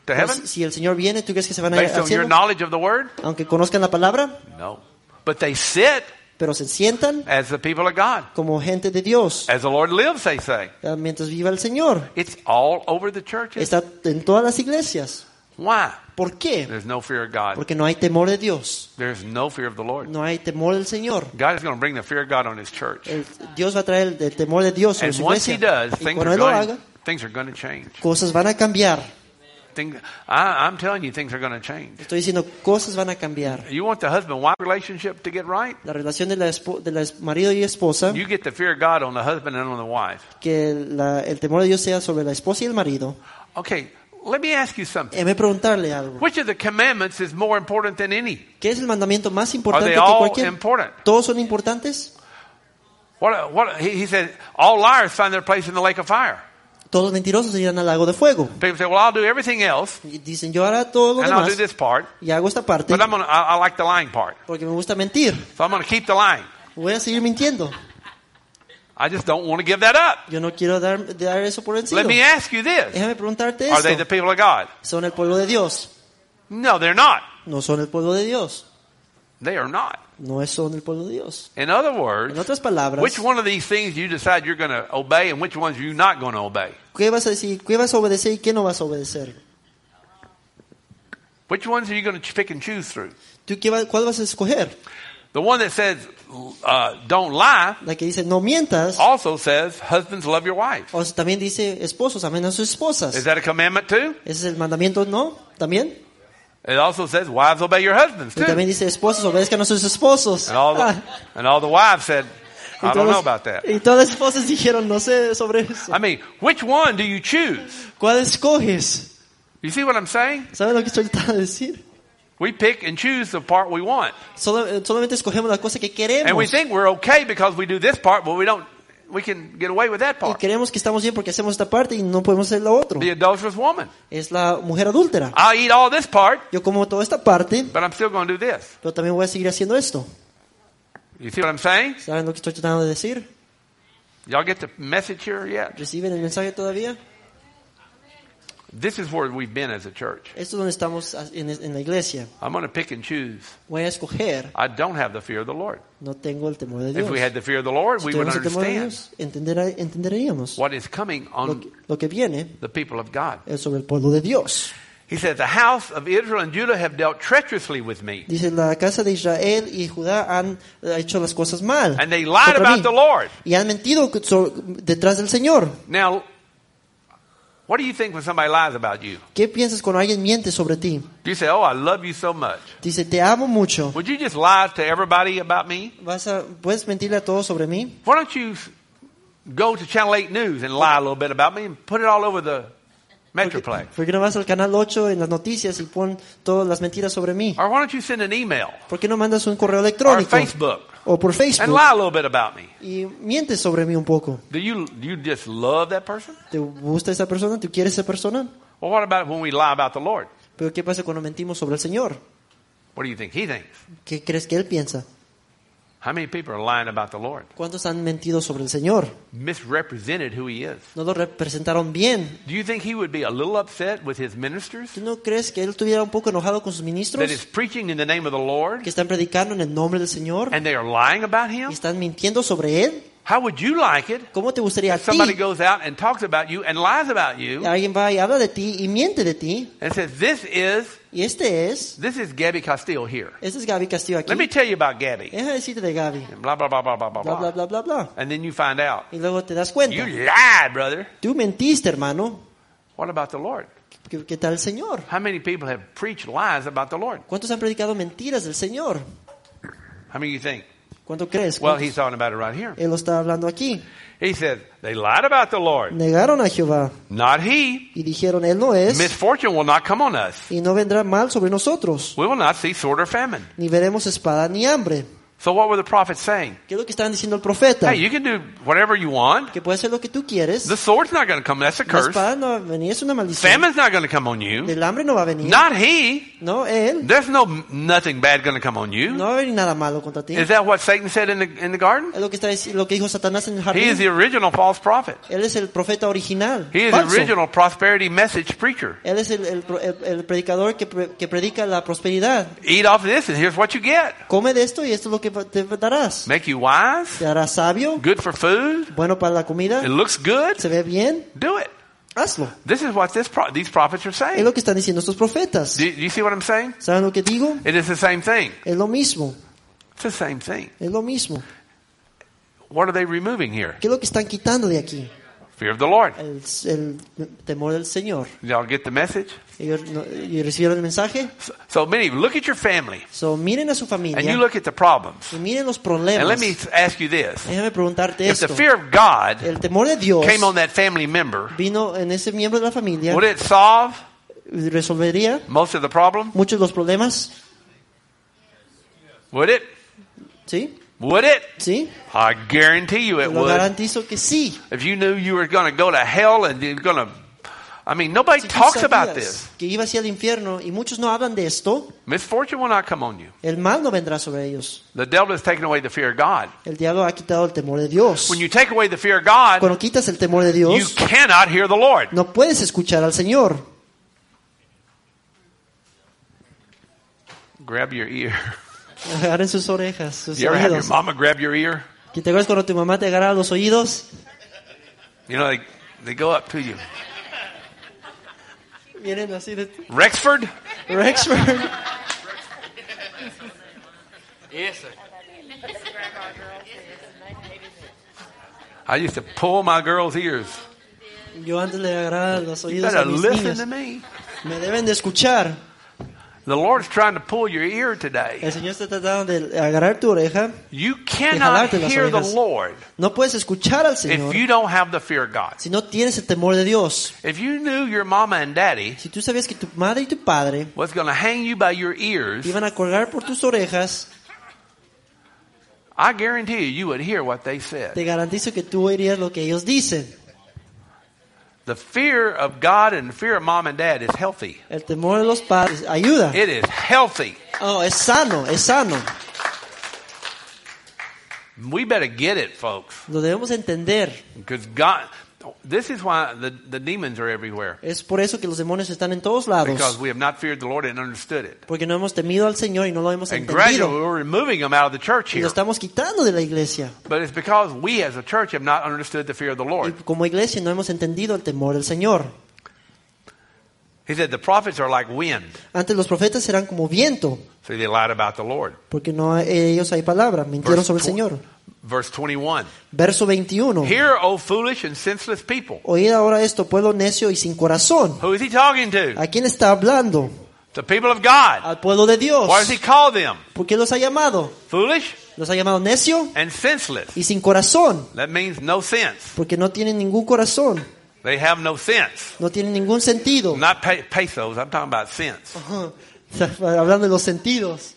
to
Pero
heaven
si el Señor viene, ¿tú crees que se van a ir
based
al
on your
cielo?
knowledge of the word?
Aunque conozcan la palabra,
No. But they sit
pero se sientan
as the people of God.
como gente de Dios.
As the Lord lives, they say.
Mientras viva el Señor.
It's all over the churches.
Está en todas las iglesias.
Why?
¿Por qué?
There's no fear of God.
Porque no hay temor de Dios.
There's no fear of the Lord.
No hay temor del Señor.
God is going to bring the fear of God on His church.
El- Dios va a traer el, el temor de Dios sobre
And
su
once He
iglesia.
does,
Y
things
cuando
are
Él lo
going,
haga,
things are going to change.
cosas van a cambiar.
Things, I, I'm telling you, things are going to change.
Estoy diciendo, cosas van a cambiar.
You want the husband-wife relationship to get right?
La relación de la, espo- de la es- marido y esposa,
You get the fear of God on the husband and on the wife.
que la- el temor de Dios sea sobre la esposa y el marido.
Okay, let me ask you something.
Déjeme preguntarle algo.
Which of the commandments is more important than any?
¿Qué es el mandamiento más
Are
importante
they
que
all
cualquier?
important?
¿Todos son importantes?
What, what, he, he said, all liars find their place in the lake of fire.
Todos los mentirosos irán al lago de fuego.
People say, well, I'll do everything else,
Y dicen, yo haré todo lo
and I'll do
demás
this part,
y hago esta parte
but I'm gonna, I, I like the lying part.
porque me gusta mentir.
So I'm going to keep the lying.
Voy a seguir mintiendo.
I just don't want to give that up.
Yo no quiero dar, dar eso por vencido.
Let me ask you this.
Déjame preguntarte
Are they the
esto.
people of God?
¿Son el pueblo de Dios?
No, they're not.
No son el pueblo de Dios.
They are not.
No son el pueblo de Dios.
In other
En
words,
otras palabras,
which one of these things you decide you're going to obey and which ones you're not going to obey?
¿qué vas a decir? ¿Qué vas a obedecer y qué no vas a obedecer?
Which ones are you going to pick and choose through?
¿Tú qué va- cuál vas a escoger?
The one that says, uh, don't lie,
La que dice no mientas,
also says, husbands, love your wife.
o también dice esposos, amen a sus esposas.
Is that a commandment too?
Ese es el mandamiento, ¿no? También.
It also says, wives, obey your husbands
Y también
too.
dice esposos, obedezcan a sus esposos.
And all the,
Ah,
and all the wives said,
y
I don't know
todas-
about that.
Y todas las esposas dijeron, no sé sobre eso.
I mean, which one do you choose?
¿Cuál escoges?
You see what I'm saying?
¿Sabes lo que estoy tratando de decir?
We pick and choose the part we want.
Solo- eh, solamente escogemos la cosa que queremos.
And we think we're okay because we do this part, but we don't, we can get away with that
Y
part.
creemos que estamos bien porque hacemos esta parte y no podemos hacer la otra.
The adulterous woman.
Es la mujer adúltera.
I'll eat all this part,
Yo como toda esta parte,
but I'm still going to do this.
pero también voy a seguir haciendo esto.
You see what I'm saying?
¿Saben lo que estoy tratando de decir?
Y'all get the message here yet?
¿Reciben el mensaje todavía?
This is where we've been as a church.
Esto es donde estamos en, en la iglesia.
I'm going to pick and choose.
Voy a escoger.
I don't have the fear of the Lord.
No tengo el temor de Dios.
If we had the fear of the Lord,
Si
we would
tuviéramos el temor de
understand
Dios, entendera- entenderíamos
what is coming
lo
on
que, lo que viene
the people of God.
es sobre el pueblo de Dios.
He said, the house of Israel and Judah have dealt treacherously with me.
Dice, la casa de Israel y Judá han eh, hecho las cosas mal.
And they lied
contra
about
mí,
the Lord.
y han mentido so- detrás del Señor.
Now, what do you think when somebody lies about you?
¿Qué piensas cuando alguien miente sobre ti?
You say, oh, I love you so much.
Dice, te amo mucho.
Would you just lie to everybody about me?
¿Vas a, ¿Puedes mentirle a todos sobre mí?
Why don't you go to Channel eight News and lie a little bit about me and put it all over the Metroplex?
¿Por qué no vas al canal ocho en las noticias y pon todas las mentiras sobre mí?
Or why don't you send an email
¿Por qué no mandas un correo
or
electrónico
Facebook
o por
and
Facebook
lie a little bit about me?
y mientes sobre mí un poco?
Do you, do you just love that person?
¿Te gusta esa persona? ¿Tú quieres esa persona?
Well, what about when we lie about the Lord?
Pero ¿qué pasa cuando mentimos sobre el Señor?
What do you think he thinks?
¿Qué crees que Él piensa?
How many people are lying about the Lord?
¿Cuántos han mentido sobre el Señor?
Misrepresented who he is.
No lo representaron bien.
Do you think he would be a little upset with his ministers
¿Tú no crees que Él estuviera un poco enojado con sus ministros?
that is preaching in the name of the Lord
Que están predicando en el nombre del Señor
and they are lying about
y
him?
están mintiendo sobre Él.
How would you like it
¿Cómo te gustaría a
if
ti?
somebody goes out and talks about you and lies about you
Alguien va y habla de ti y miente de ti.
and says, this is,
Y este es,
this is Gabby Castile here.
este es Gaby Castillo aquí.
Let me tell you about Gabby.
Déjame decirte de Gaby.
And blah, blah, blah, blah, blah, blah,
Bla, bla,
blah.
bla, bla, bla.
And then you find out.
Y luego te das cuenta.
You lied, brother.
Tú mentiste, hermano.
What about the Lord?
¿Qué, qué tal el Señor?
How many people have preached lies about the Lord?
¿Cuántos han predicado mentiras del Señor?
How many of you think?
¿Cuánto crees?
Well,
¿Cuántos?
he's talking about it right here.
Él lo está hablando aquí.
He says, they lied about the Lord.
Negaron a Jehová
Not he.
y dijeron, Él no es
Misfortune will not come on us.
y no vendrá mal sobre nosotros,
We will not see sword or famine.
ni veremos espada ni hambre.
So what were the prophets saying?
¿Qué es lo que estaban diciendo el profeta?
Hey, you can do whatever you want.
Que puedes hacer lo que tú quieres.
The sword's not going to come. That's a
La
curse.
espada no va a venir, es una maldición.
Famine's not going to come on you.
El hambre no va a venir.
Not he.
No, él.
There's no nothing bad going to come on you.
No va a venir nada malo contra ti.
Is that what Satan said in the in the garden?
Es lo que está dic- lo que dijo Satanás en el
He is the
jardín.
original false prophet.
Él es el profeta original.
He is the
falso.
original prosperity message preacher.
Él es el, el, pro- el- el predicador que, pre- que predica la prosperidad.
Eat off this and here's what you get.
Come de esto y esto es lo que te darás.
Make you wise,
Te harás sabio,
good for food,
bueno para la comida,
it looks good.
se ve bien,
Do it.
hazlo.
This is what this pro- these prophets are
Es
saying.
lo que están diciendo estos profetas.
Do you, do you see what I'm saying?
¿Saben lo que digo?
It is the same thing.
Es lo mismo,
It's the same thing.
es lo mismo.
What are they removing here?
¿Qué es lo que están quitando de aquí?
Fear of the Lord.
El, el temor del Señor.
Y'all get the message?
¿Ellos no- y recibieron el mensaje?
So, so many, look at your family
So, miren a su
and
familia
you look at the problems.
y miren los
And
problemas.
let me ask you this.
Déjame preguntarte
If the
esto.
fear of God
El temor de Dios
came on that family member,
vino en ese miembro de la familia,
would it solve
resolvería
most of the problem?
muchos de los problemas.
Would it?
¿Sí?
Would it?
¿Sí?
I guarantee you it
Lo
would.
garantizo que sí.
If you knew you were going to go to hell and you're going to, I mean, nobody
Si tú
talks about
sabías
this.
que iba hacia el infierno y muchos no hablan de esto,
Misfortune will not come on you.
el mal no vendrá sobre ellos.
The devil has taken away the fear of God.
El diablo ha quitado el temor de Dios.
When you take away the fear of God,
Cuando quitas el temor de
you
Dios,
cannot hear the Lord.
no puedes escuchar al Señor.
Grab your ear.
Agarren sus orejas, sus
You ever have your
oídos.
mama grab your ear?
¿Te acuerdas cuando tu mamá te agarraba los oídos?
You know, they, they go up to you.
Vienen así de
Rexford?
Rexford.
Yes, sir. I used to pull my girls' ears.
Yo antes le agarraba los
You
oídos a
better
mis
listen
niños.
to me.
Me deben de escuchar.
The Lord's trying to pull your ear today.
El Señor está tratando de agarrar tu oreja.
You cannot
jalarte las
hear the
orejas.
Lord
No puedes escuchar al Señor
if you don't have the fear of God.
si no tienes el temor de Dios.
If you knew your mama and daddy
Si tú sabías que tu madre y tu padre
was going to hang you by your ears,
te iban a colgar por tus orejas,
I guarantee you, you would hear what they said.
te garantizo que tú oirías lo que ellos dicen.
The fear of God and the fear of mom and dad is healthy.
El temor de los padres ayuda.
It is healthy.
Oh, es sano, es sano.
We better get it, folks.
Lo debemos entender.
Because God, this is why the, the demons are everywhere.
Es por eso que los demonios están en todos
Because
lados.
we have not feared the Lord and understood it.
Porque no hemos temido al Señor y no lo hemos
And gradually
entendido.
we're removing them out of the church
Y lo
here.
estamos quitando de la iglesia.
But it's because we as a church have not understood the fear of the
Y
Lord.
como iglesia no hemos entendido el temor del Señor.
He said the prophets are like wind.
Antes los profetas eran como viento.
So they lied about the Lord.
Porque no ellos hay palabra. Mintieron
Verse
sobre el
tw-
Señor.
Verse twenty-one.
Verso veintiuno.
Hear, O foolish and senseless people.
Oíd ahora esto, pueblo necio y sin corazón.
Who is he talking to?
¿A quién está hablando?
The people of God.
Al pueblo de Dios.
Why does he call them?
¿Por qué los ha llamado?
Foolish
Los ha llamado necio
and senseless.
y sin corazón.
That means no sense.
Porque no tienen ningún corazón.
They have no sense.
No tienen ningún sentido.
Not pe- pesos, I'm talking about sense.
Ajá. Hablando de los sentidos.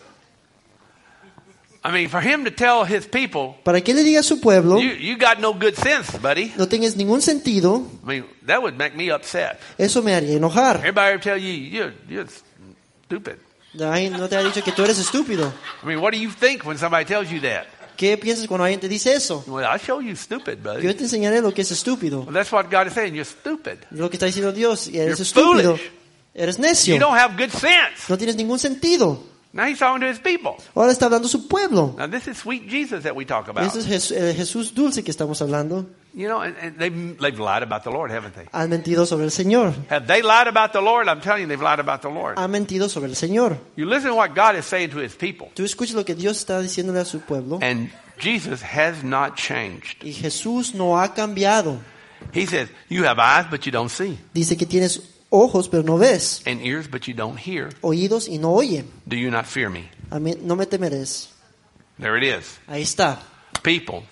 I mean, for him to tell his people,
¿Para qué le diga a su pueblo?
you, you got no good sense, buddy.
No tengas ningún sentido.
I mean, that would make me upset.
Eso me haría enojar.
Everybody would tell you, you're, you're stupid.
Ay, no te ha dicho que tú eres estúpido.
I mean, what do you think when somebody tells you that?
¿Qué piensas cuando alguien te dice eso?
Well, I'll show you stupid, buddy.
Yo te enseñaré lo que es estúpido.
Well, that's what God is saying. You're stupid.
Lo que está diciendo Dios. Eres
You're
estúpido.
foolish.
Eres
You
necio.
don't have good sense.
No tienes ningún sentido.
Now he's talking to his people.
Ahora está hablando su pueblo.
Now this is sweet Jesus that we talk about.
Este es Jes- el Jesús dulce que estamos hablando.
You know, and, and they've, they've lied about the Lord, haven't they?
Han mentido sobre el Señor.
Have they lied about the Lord? I'm telling you, they've lied about the Lord.
Han mentido sobre el Señor.
You listen to what God is saying to his people.
Tú escuchas lo que Dios está diciéndole a su pueblo.
And Jesus has not changed.
Y Jesús no ha cambiado.
He says, you have eyes, but you don't see.
Dice que tienes ojos pero no ves.
And ears, but you don't hear.
Oídos y no oye.
Do you not fear me?
A mí no me temerés.
There it is.
Ahí está.
People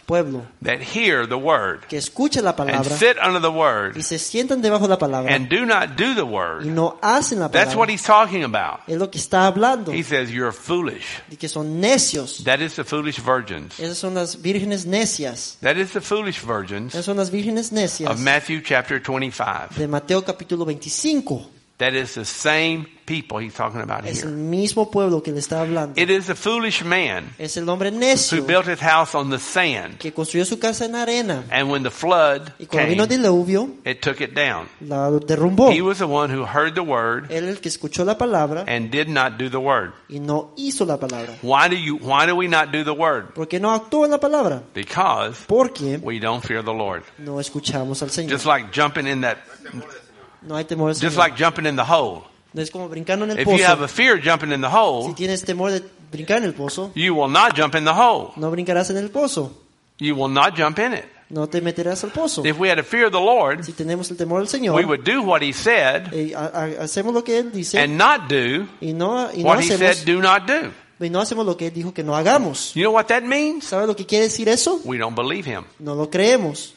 pueblo
that hear the word
que escucha la
and
palabra
sit under the word
y se sientan debajo de la palabra
and do not do the
y
word.
no hacen la
That's what
palabra,
he's talking about.
es lo que está hablando,
He says you're foolish.
de que son necios.
That is the foolish virgins.
Esas son las vírgenes necias.
That is the foolish virgins
Esas son las vírgenes necias
of Matthew chapter twenty-five.
de Mateo capítulo veinticinco.
That is the same people he's talking about
Es el
here.
mismo pueblo que le está hablando.
It is the foolish man
Es el hombre
who
necio
built his house on the sand.
que construyó su casa en arena
And when the flood
y cuando vino el
came,
diluvio
it took it down.
la derrumbó.
He was the one who heard the word
Él el que escuchó la palabra
and did not do the word.
y no hizo la palabra.
Why do you, why do we not do the word?
¿Por qué no actuó en la palabra?
Because
Porque
we don't fear the Lord.
no escuchamos al Señor.
Just like jumping in that,
No hay temor al
just
Señor.
like jumping in the hole.
No es como brincando en el
If you have
pozo.
a fear jumping in the
Si
hole,
tienes temor de brincar en el pozo,
you will not jump in the hole.
no brincarás en el pozo.
You will not jump in it.
No te meterás al pozo.
If we had a fear of the Lord,
Si tenemos el temor al Señor,
we would do what he said
eh, ha- ha- hacemos lo que Él dice
and not do
y no, y no
what he said
hacemos
do not do.
y no hacemos lo que Él dijo que no hagamos.
You know what that means?
¿Sabe lo que quiere decir eso?
We don't believe him.
No lo creemos.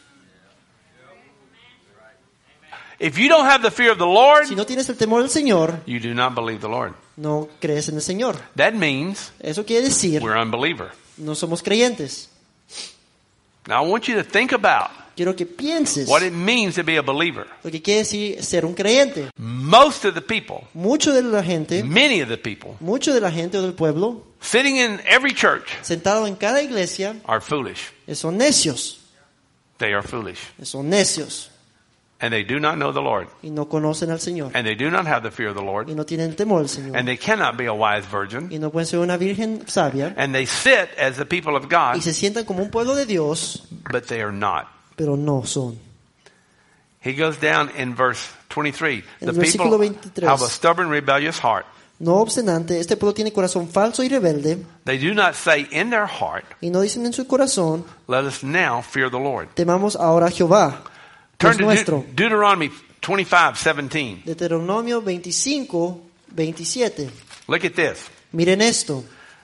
If you don't have the fear of the Lord,
Si no tienes el temor del Señor,
you do not believe the Lord.
no crees en el Señor.
That means
Eso quiere decir,
we're unbeliever.
no somos creyentes.
Now I want you to think about
Quiero que pienses
what it means to be a believer.
lo que quiere decir ser un creyente.
Most of the people,
Mucho de la gente,
many of the people,
mucho de la gente o del pueblo,
sitting in every church
sentado en cada iglesia,
are foolish.
son necios.
They are foolish.
Son necios
And they do not know the Lord.
y no conocen al Señor.
And they do not have the fear of the Lord.
Y no tienen temor al Señor.
And they cannot be a wise virgin.
Y no pueden ser una virgen sabia.
And they sit as the people of
Y
God,
se sientan como un pueblo de Dios,
but they are not.
pero no son.
He goes down in verse twenty-three.
En
The
el versículo
people
veintitrés.
have a stubborn, rebellious heart.
No obstante, este pueblo tiene corazón falso y rebelde.
They do not say in their heart,
Y no dicen en su corazón,
let us now fear the Lord.
temamos ahora a Jehová,
Turn
Dios
to
nuestro.
De- Deuteronomy twenty-five seventeen.
Deuteronomio veinticinco, veintisiete.
Look at this.
Miren esto.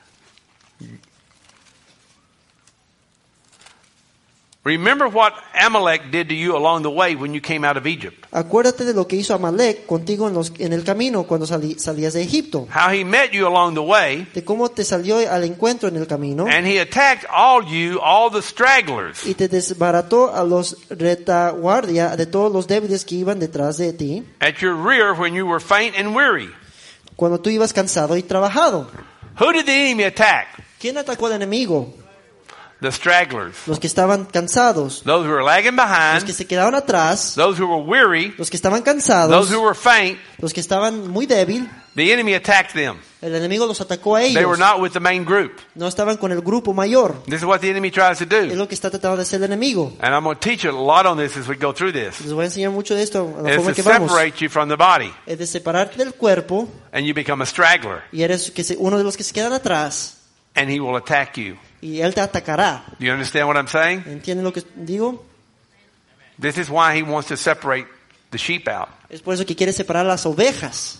Remember what Amalek did to you along the way when you came out of Egypt.
Acuérdate de lo que hizo Amalek contigo en, los, en el camino cuando salí- salías de Egipto.
How he met you along the way,
De cómo te salió al encuentro en el camino
and he attacked all you, all the stragglers.
y te desbarató a los retaguardia de todos los débiles que iban detrás de ti
At your rear when you were faint and weary.
cuando tú ibas cansado y trabajado.
Who did the enemy attack?
¿Quién atacó al enemigo?
The stragglers.
Los que estaban cansados,
Those who were lagging
los que
behind,
se quedaron atrás,
those who were weary,
los que estaban
those
cansados,
who were faint.
los que estaban muy débil.
The enemy attacked them.
El enemigo los atacó a
They were
ellos.
not with the main group.
No estaban con el grupo mayor.
This is what the enemy tries to
Es
do.
lo que está tratando de hacer el enemigo.
And I'm going to teach you a lot on this as we go through this.
Les voy a enseñar mucho de esto a la
It's
forma
to
que vamos.
separate you from the body,
Es de separarte del cuerpo
and you become a straggler,
y eres que se- uno de los que se quedan atrás
and he will attack you.
y él te atacará.
Do you understand what I'm saying?
¿Entienden lo que digo?
This is why he wants to separate the sheep out.
Es por eso que quiere separar las ovejas.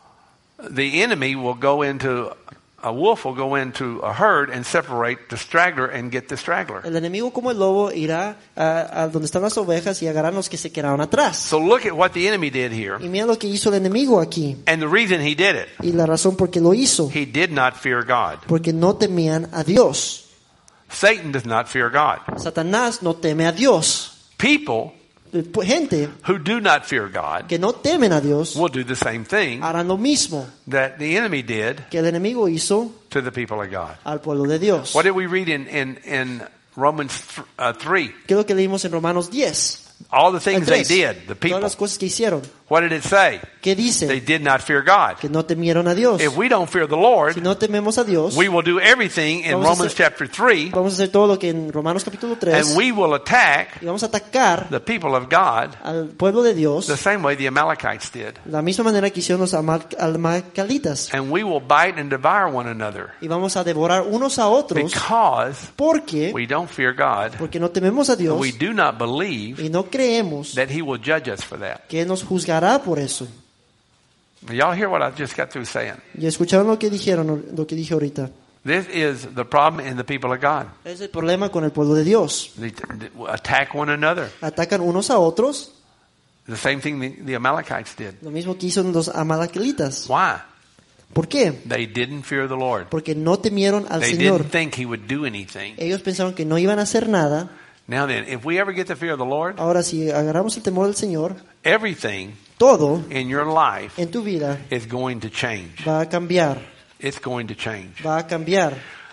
The enemy will go into, a wolf will go into a herd and separate the straggler and get the straggler.
El enemigo como el lobo irá a, a donde están las ovejas y agarrarán los que se quedaron atrás.
So look at what the enemy did here,
Y mira lo que hizo el enemigo aquí
and the reason he did it.
y la razón por qué lo hizo.
He did not fear God.
Porque no temían a Dios.
Satan does not fear God.
Satanás no teme a Dios.
People
Gente
who do not fear God
que no temen a Dios
will do the same thing
harán lo mismo
that the enemy did
que el enemigo hizo
to the people of God.
al pueblo de Dios.
What did we read in, in, in Romans th- uh, three?
¿Qué es lo que leímos en Romanos diez?
All the things they
Tres.
did, the
Todas
people.
las cosas que hicieron.
What did it say?
¿Qué
They
dice?
did not fear God.
Que no temieron a Dios.
If we don't fear the Lord,
Si no tememos a Dios,
we will do everything in
Vamos a
Romans
hacer-
chapter three,
vamos a hacer todo lo que en Romanos capítulo tres
and we will attack
y vamos a atacar
the people of God
al pueblo de Dios
the same way the Amalekites did.
la misma manera que hicieron los amal- amalcalitas.
And we will bite and devour one another
Y vamos a devorar unos a otros
because
porque
we don't fear God.
porque no tememos a Dios
We do not believe
y no creemos
that He will judge us for that.
que Él nos juzgará por eso.
Y'all hear what I just got through saying?
¿Y escucharon lo que dijeron, lo que dije ahorita?
This is the problem in the people of God.
Es el problema con el pueblo de Dios.
They t- attack one another.
Atacan unos a otros,
The same thing the, the Amalekites did.
lo mismo que hicieron los amalekelitas.
Why?
¿Por qué?
They didn't fear the Lord.
Porque no temieron al
They
Señor.
didn't think He would do anything.
Ellos pensaron que no iban a hacer nada.
Now then, if we ever get the fear of the Lord,
Ahora, si agarramos el temor del Señor,
everything
todo
in your life
en tu vida
is going to change.
va a cambiar.
It's going to change.
Va a cambiar.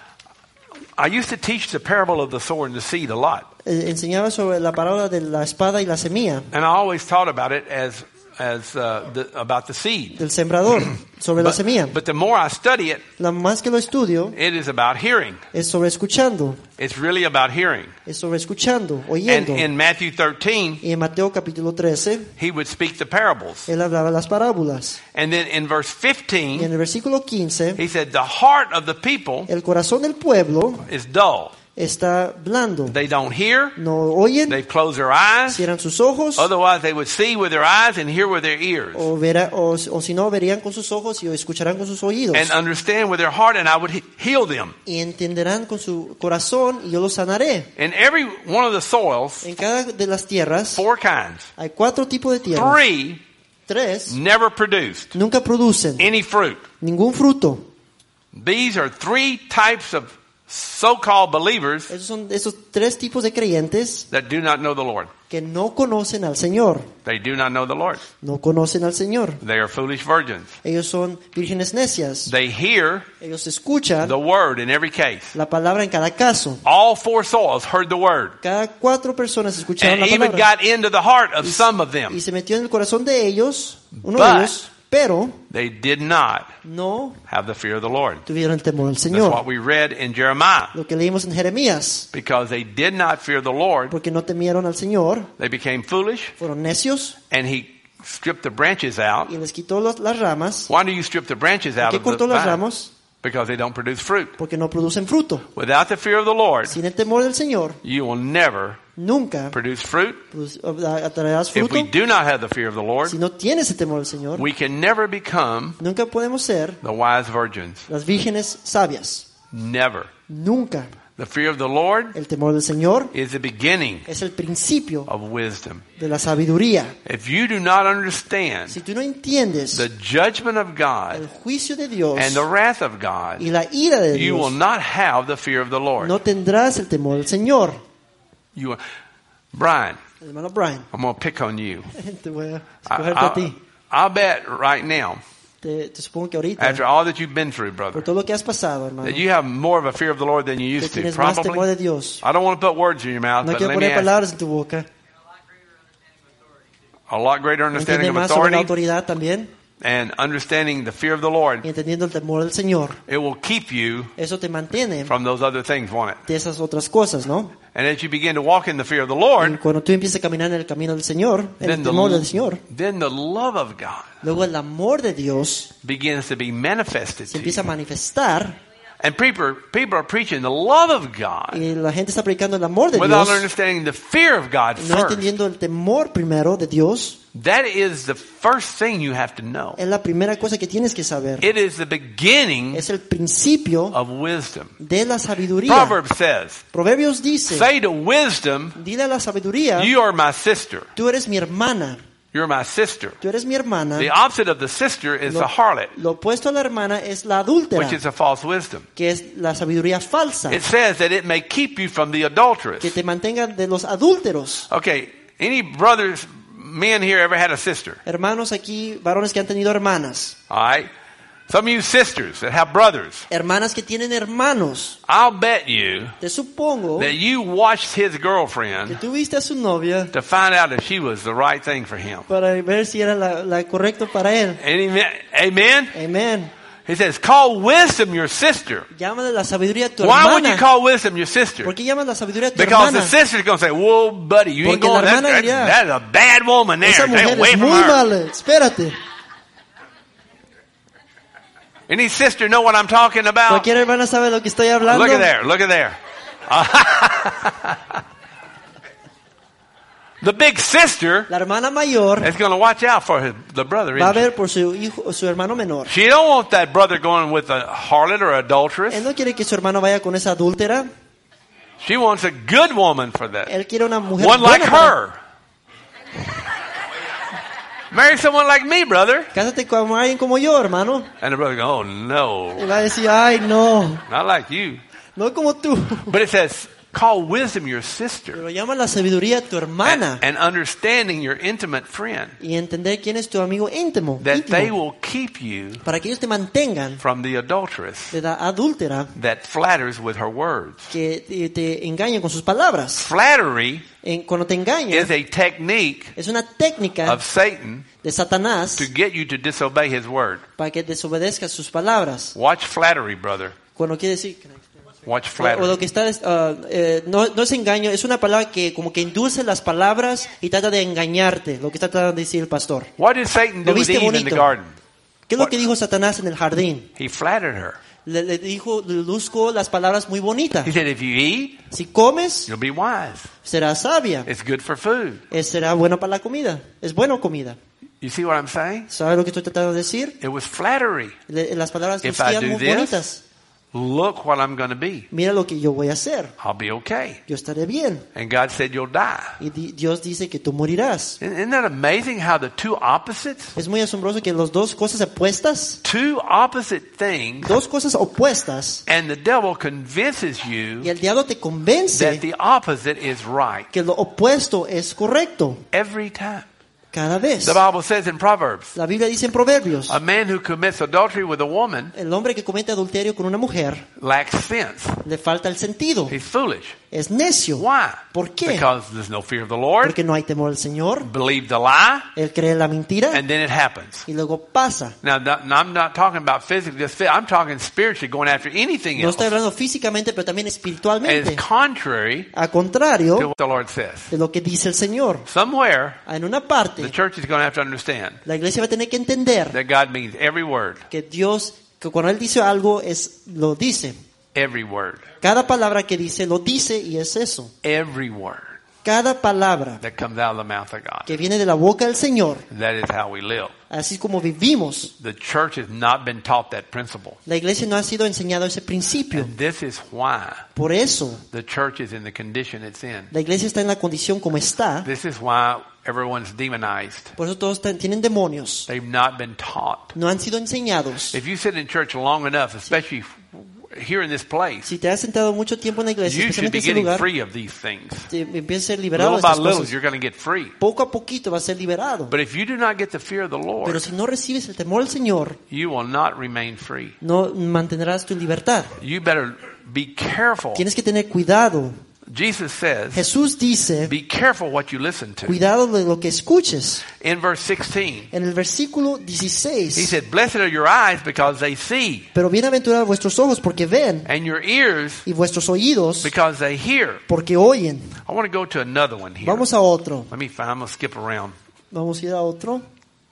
I used to teach the parable of the sower and the seed a lot.
Eh, Enseñaba sobre la parábola de la espada y la semilla,
And I always taught about it as as uh, the, about the seed.
del sembrador, sobre la semilla.
But, but the more I study it,
La más que lo estudio
it is about hearing.
es sobre escuchando,
It's really about hearing.
es sobre escuchando,
And
oyendo.
in Matthew thirteen,
Y en Mateo capítulo trece,
he would speak the parables.
él hablaba las parábolas.
And then in verse
Y en
fifteen,
el versículo quince,
he said, the heart of the people
el corazón del pueblo
is dull.
está blando.
They don't hear.
No oyen,
They close their eyes.
cierran sus ojos,
Otherwise, they would see with their eyes and hear with their ears.
o, verá, o, o si no, verían con sus ojos y escucharán con sus oídos.
And understand with their heart, and I would he- heal them.
Y entenderán con su corazón y yo los sanaré.
In every one of the soils,
En cada de las tierras
four kinds.
hay cuatro tipos de tierras.
Three
Tres
never produced
nunca producen
any fruit.
ningún fruto.
These are three types of so-called believers
Esos son esos tres tipos de creyentes
that do not know the Lord.
que no conocen al Señor.
They do not know the Lord.
No conocen al Señor.
They are foolish virgins.
Ellos son vírgenes necias.
They hear
Ellos escuchan
the word in every case.
la palabra en cada caso.
All four soils heard the word.
Cada cuatro personas escucharon
And
la
even
palabra.
got into the heart of some of them.
Y se metió en el corazón de ellos, uno
But-
de ellos, pero
They did not
no
have the fear of the Lord.
tuvieron el temor del
That's what
Señor.
we read in Jeremiah.
Lo que leímos en Jeremías,
Because they did not fear the Lord,
porque no temieron al Señor,
they became foolish,
fueron necios
and he stripped the branches out.
y les quitó los- las ramas.
Why do you strip the branches out
¿Por qué
of the
cortó las
vine?
ramas?
Because they don't produce fruit.
Porque no producen fruto.
Without the fear of the Lord,
Sin el temor del Señor,
you will never
nunca
produce fruit.
produ- atraerás
If
fruto.
we do not have the fear of the Lord,
Si no tienes el temor del Señor,
we can never become
nunca podemos ser
the wise virgins.
las vírgenes sabias.
Never.
Nunca.
The fear of the Lord
El temor del Señor
is the beginning
es el principio
of wisdom.
de la sabiduría.
If you do not understand
Si tú no entiendes
the judgment of
el
God
juicio de Dios
and the wrath of God,
y la ira de
you will
Dios,
not have the fear of the Lord.
no tendrás el temor del Señor.
You, Brian,
El hermano Brian,
I'm going to pick on you.
te voy a
I,
escogerte a
I'll,
ti.
I'll bet right now,
Te, te supongo que ahorita,
after all that you've been through,
por
brother,
todo lo que has pasado, hermano,
that you have more of a fear of the Lord than you
que
used to.
tienes más temor
Probably.
de Dios.
I don't want to put words in your mouth,
No
but
quiero
let me
poner
ask.
palabras en tu boca.
A lot greater understanding
Entiende
of
más sobre la
authority
autoridad también
and understanding the fear of the Lord.
y entendiendo el temor del Señor.
It will keep you
Eso te mantiene
from those other things, won't it?
de esas otras cosas, ¿no?
And as you begin to walk in the fear of the
Y
Lord,
cuando tú empiezas a caminar en el camino del Señor, en el
then
temor del
the,
Señor,
then the love of God
luego el amor de Dios
begins to be manifested
se
to
empieza a
you.
manifestar
And people, people are preaching the love of God
y la gente está predicando el amor de
without
Dios,
understanding the fear of God
no
first.
entendiendo el temor primero de Dios.
That is the first thing you have to know.
Es la primera cosa que tienes que saber.
It is the beginning
Es el principio
of wisdom.
de la sabiduría.
Proverbs says,
Proverbios dice,
say to wisdom,
dile a la sabiduría,
you are my sister.
tú eres mi hermana,
You're my sister.
tú eres mi hermana.
The opposite of the sister is the harlot,
Lo opuesto a la hermana es la adúltera,
which is a false wisdom.
que es la sabiduría falsa,
It says that it may keep you from the adulteress.
que te mantenga de los adúlteros.
Okay, any brothers, men here ever had a sister?
Hermanos aquí, varones que han tenido hermanas,
All right? Some of you sisters that have brothers,
hermanas que tienen hermanos,
I'll bet you
te supongo
that you watched his
que
girlfriend
tú viste a su novia
to find out if she was the right thing for him.
para ver si era la, la correcto para él.
Amen? Amen?
Amén.
He says, call wisdom your sister.
Llámale la sabiduría a tu
Why would you
hermana.
call wisdom your sister?
¿Por qué llamas la sabiduría a tu
Because the
hermana?
sister's going to say, whoa, buddy, you ain't
Porque la
going, that,
hermana
that,
diría,
that's a bad woman there.
Esa
Stay
mujer
away
es
from
muy
her.
mala. Espérate.
Any sister know what I'm talking about?
Cualquier hermana sabe lo que estoy hablando.
Look at there, look at there. The big sister
La hermana mayor
is going to watch out for his, the brother.
va a
Isn't she?
ver por su hijo, su hermano menor.
She don't want that brother going with a harlot or adulteress.
Él no quiere que su hermano vaya con esa adúltera.
She wants a good woman for that.
Él quiere una mujer
One like
buena para-
her. Marry someone like me, brother.
Cásate con alguien como yo, hermano.
And the brother goes, oh no,
Y va a decir, ay, no,
not like you.
no como tú.
But it says, call wisdom your sister.
Pero llama la sabiduría a tu hermana.
And, and understanding your intimate friend.
Y entender quién es tu amigo íntimo,
That they
íntimo,
will keep you
para que ellos te mantengan
from the adulteress
de la adúltera
that flatters with her words.
que te, te engañen con sus palabras.
Flattery
En, cuando te engañan,
is a technique
es una técnica
of Satan
de Satanás
to get you to disobey his word.
para que desobedezcas sus palabras.
Watch flattery, brother.
Cuando quiere decir...
Watch
O, o
flattery.
lo que está, uh, eh, no, no es engaño, es una palabra que como que induce las palabras y trata de engañarte, lo que está tratando de decir el pastor.
What did Satan do
Lo
with
viste
Eve in the
bonito.
garden?
¿Qué es lo
What?
que dijo Satanás en el jardín?
He flattered her.
Le, le dijo, le buscó las palabras muy bonitas.
He said, if you eat,
Si comes,
you'll be wise.
serás sabia.
It's good for food.
Eh, será bueno para la comida. Es bueno comida.
You see what I'm saying?
¿Sabes lo que estoy tratando de decir?
It was flattery.
Le- las palabras
If I
lucían
do
muy
this,
bonitas.
Look what I'm going to be.
Mira lo que yo voy a hacer.
I'll be okay.
Yo estaré bien.
And God said you'll die.
Y di- Dios dice que tú morirás.
Isn't isn't that amazing how the two opposites,
Es muy asombroso que las dos cosas opuestas,
two opposite things,
dos cosas opuestas,
and the devil convinces
y
you
el diablo te
that
convence
the opposite is right
que lo opuesto es correcto
every time.
cada vez.
The Bible says in Proverbs,
La Biblia dice en Proverbios,
a man who commits adultery with a woman
el hombre que comete adulterio con una mujer
lacks sense.
le falta el sentido,
He's foolish.
es necio.
Why?
¿Por qué?
Because there's no fear of the Lord.
Porque no hay temor al Señor,
Believe the lie,
él cree la mentira
and then it happens.
y luego pasa.
Now, not- now, I'm not talking about physically, just fit. I'm talking spiritually, going after anything
No
else.
estoy hablando físicamente, pero también
And it's
espiritualmente.
contrary
A
to
contrario
what the Lord says.
de lo que dice el Señor.
Somewhere,
En una
the
parte,
church is going to have to understand
la iglesia va a tener que entender
that God means every word,
que Dios, que cuando Él dice algo, es lo dice.
every word,
Cada palabra que dice, lo dice y es eso.
every word
Cada palabra
that comes out of the mouth of God.
que viene de la boca del Señor,
That is how we live.
así como vivimos.
The church has not been taught that principle.
La iglesia no ha sido enseñado ese principio.
And this is why
Por eso,
the church is in the condition it's in.
la iglesia está en la condición como está.
This is why everyone's demonized.
Por eso todos están- tienen demonios.
They've not been taught.
No han sido enseñados.
If you sit in church long enough, especially here in this place,
Si te has sentado mucho tiempo en la iglesia,
you should
especialmente
be
en ese
getting
lugar,
free of these things.
te empiezas a ser liberado
Little
de
by
estas
little,
cosas.
you're going to get free.
Poco a poquito vas a ser liberado.
But if you do not get the fear of the
Pero
Lord,
si no recibes el temor al Señor,
you will not remain free.
no mantendrás tu libertad.
You better be careful.
Tienes que tener cuidado.
Jesus says,
Jesús dice,
be careful what you listen to.
cuidado de lo que escuches.
In verse sixteen,
En el versículo
he
dieciséis,
said, blessed are your eyes because they see,
pero bienaventurados vuestros ojos porque ven,
and your ears
y vuestros oídos
because they hear.
porque oyen.
I want to go to another one here.
Vamos a otro.
Let me find, I'm going to skip around.
Vamos a ir a otro.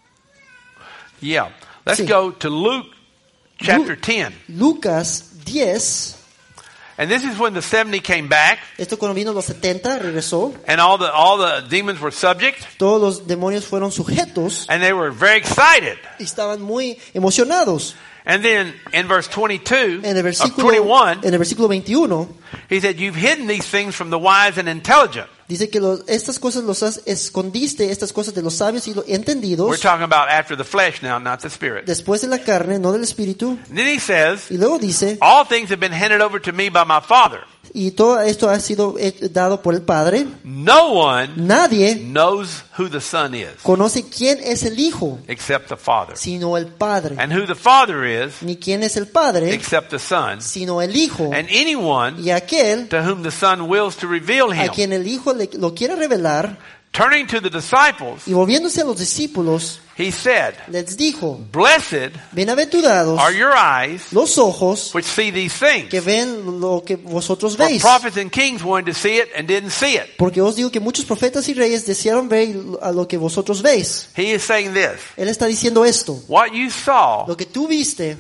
Yeah. Let's
Sí.
go to Luke chapter ten.
Lucas diez.
And this is when the seventy came back,
Esto cuando vino los setenta, regresó.
and all the, all the demons were subject,
Todos los demonios fueron sujetos
and they were very excited.
y estaban muy emocionados.
And then in verse twenty-two,
En el
of
versículo,
twenty-one,
en el versículo veintiuno,
he said, you've hidden these things from the wise and intelligent.
dice que los- estas cosas los has, escondiste, estas cosas de los sabios y los
We're
entendidos,
talking about after the flesh now, not the spirit.
después de la carne, no del espíritu.
And then he says,
Y luego dice,
all things have been handed over to me by my Father.
y todo esto ha sido eh, dado por el Padre.
No one
Nadie
knows who the Son is
conoce quién es el Hijo,
except the Father,
sino el Padre.
and who the Father is
Ni quién es el Padre,
except the Son,
sino el Hijo.
and anyone
Y aquel
to whom the Son wills to reveal
a
him.
quien el Hijo le- lo quiere revelar.
Turning to the disciples,
Y volviéndose a los discípulos,
he said,
les dijo,
blessed
bienaventurados
are your eyes
los ojos
which see these things.
que ven lo que vosotros
For
veis.
prophets and kings wanted to see it and didn't see it.
Porque os digo que muchos profetas y reyes desearon ver a lo que vosotros veis.
He is saying this.
Él está diciendo esto.
What you saw
Lo que tú viste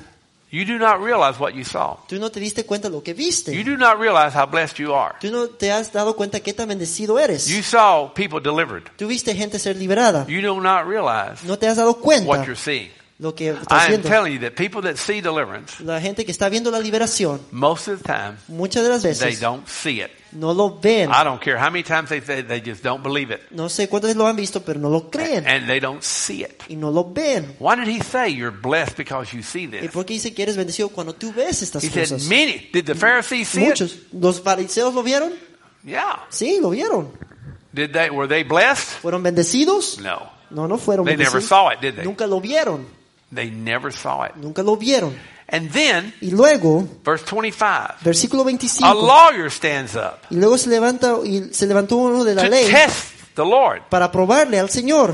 You do not realize what you saw.
Tú no te diste cuenta de lo que
You
viste.
do not realize how blessed you are.
Tú no te has dado cuenta qué tan bendecido eres.
You saw people delivered.
Tú viste gente ser liberada.
You do not realize
No te has dado
what
cuenta
you're seeing.
lo que estás
I am
viendo.
telling you that people that see deliverance,
La gente que está viendo la liberación,
most of the time,
muchas de las
they
veces
don't see it.
no lo ven.
I don't care how many times they say, they just don't believe it.
No sé cuántas veces lo han visto, pero no lo creen.
And they don't see it.
Y no lo ven.
Why did he say you're blessed because you see
¿Y
this?
por qué dice que eres bendecido cuando tú ves estas
He said,
cosas?
many. Did the Pharisees see it?
Muchos. ¿Los fariseos lo vieron?
Yeah.
Sí, lo vieron.
Did they? Were they blessed?
¿Fueron bendecidos?
No.
No, no fueron
They never
bendecidos.
saw it, did they?
Nunca lo vieron.
They never saw it.
Nunca lo vieron.
And then,
Y luego,
verse twenty-five,
versículo
a
veinticinco.
lawyer stands up
Y luego se levanta y se levantó uno de la
to
ley
test the Lord.
para probarle al Señor.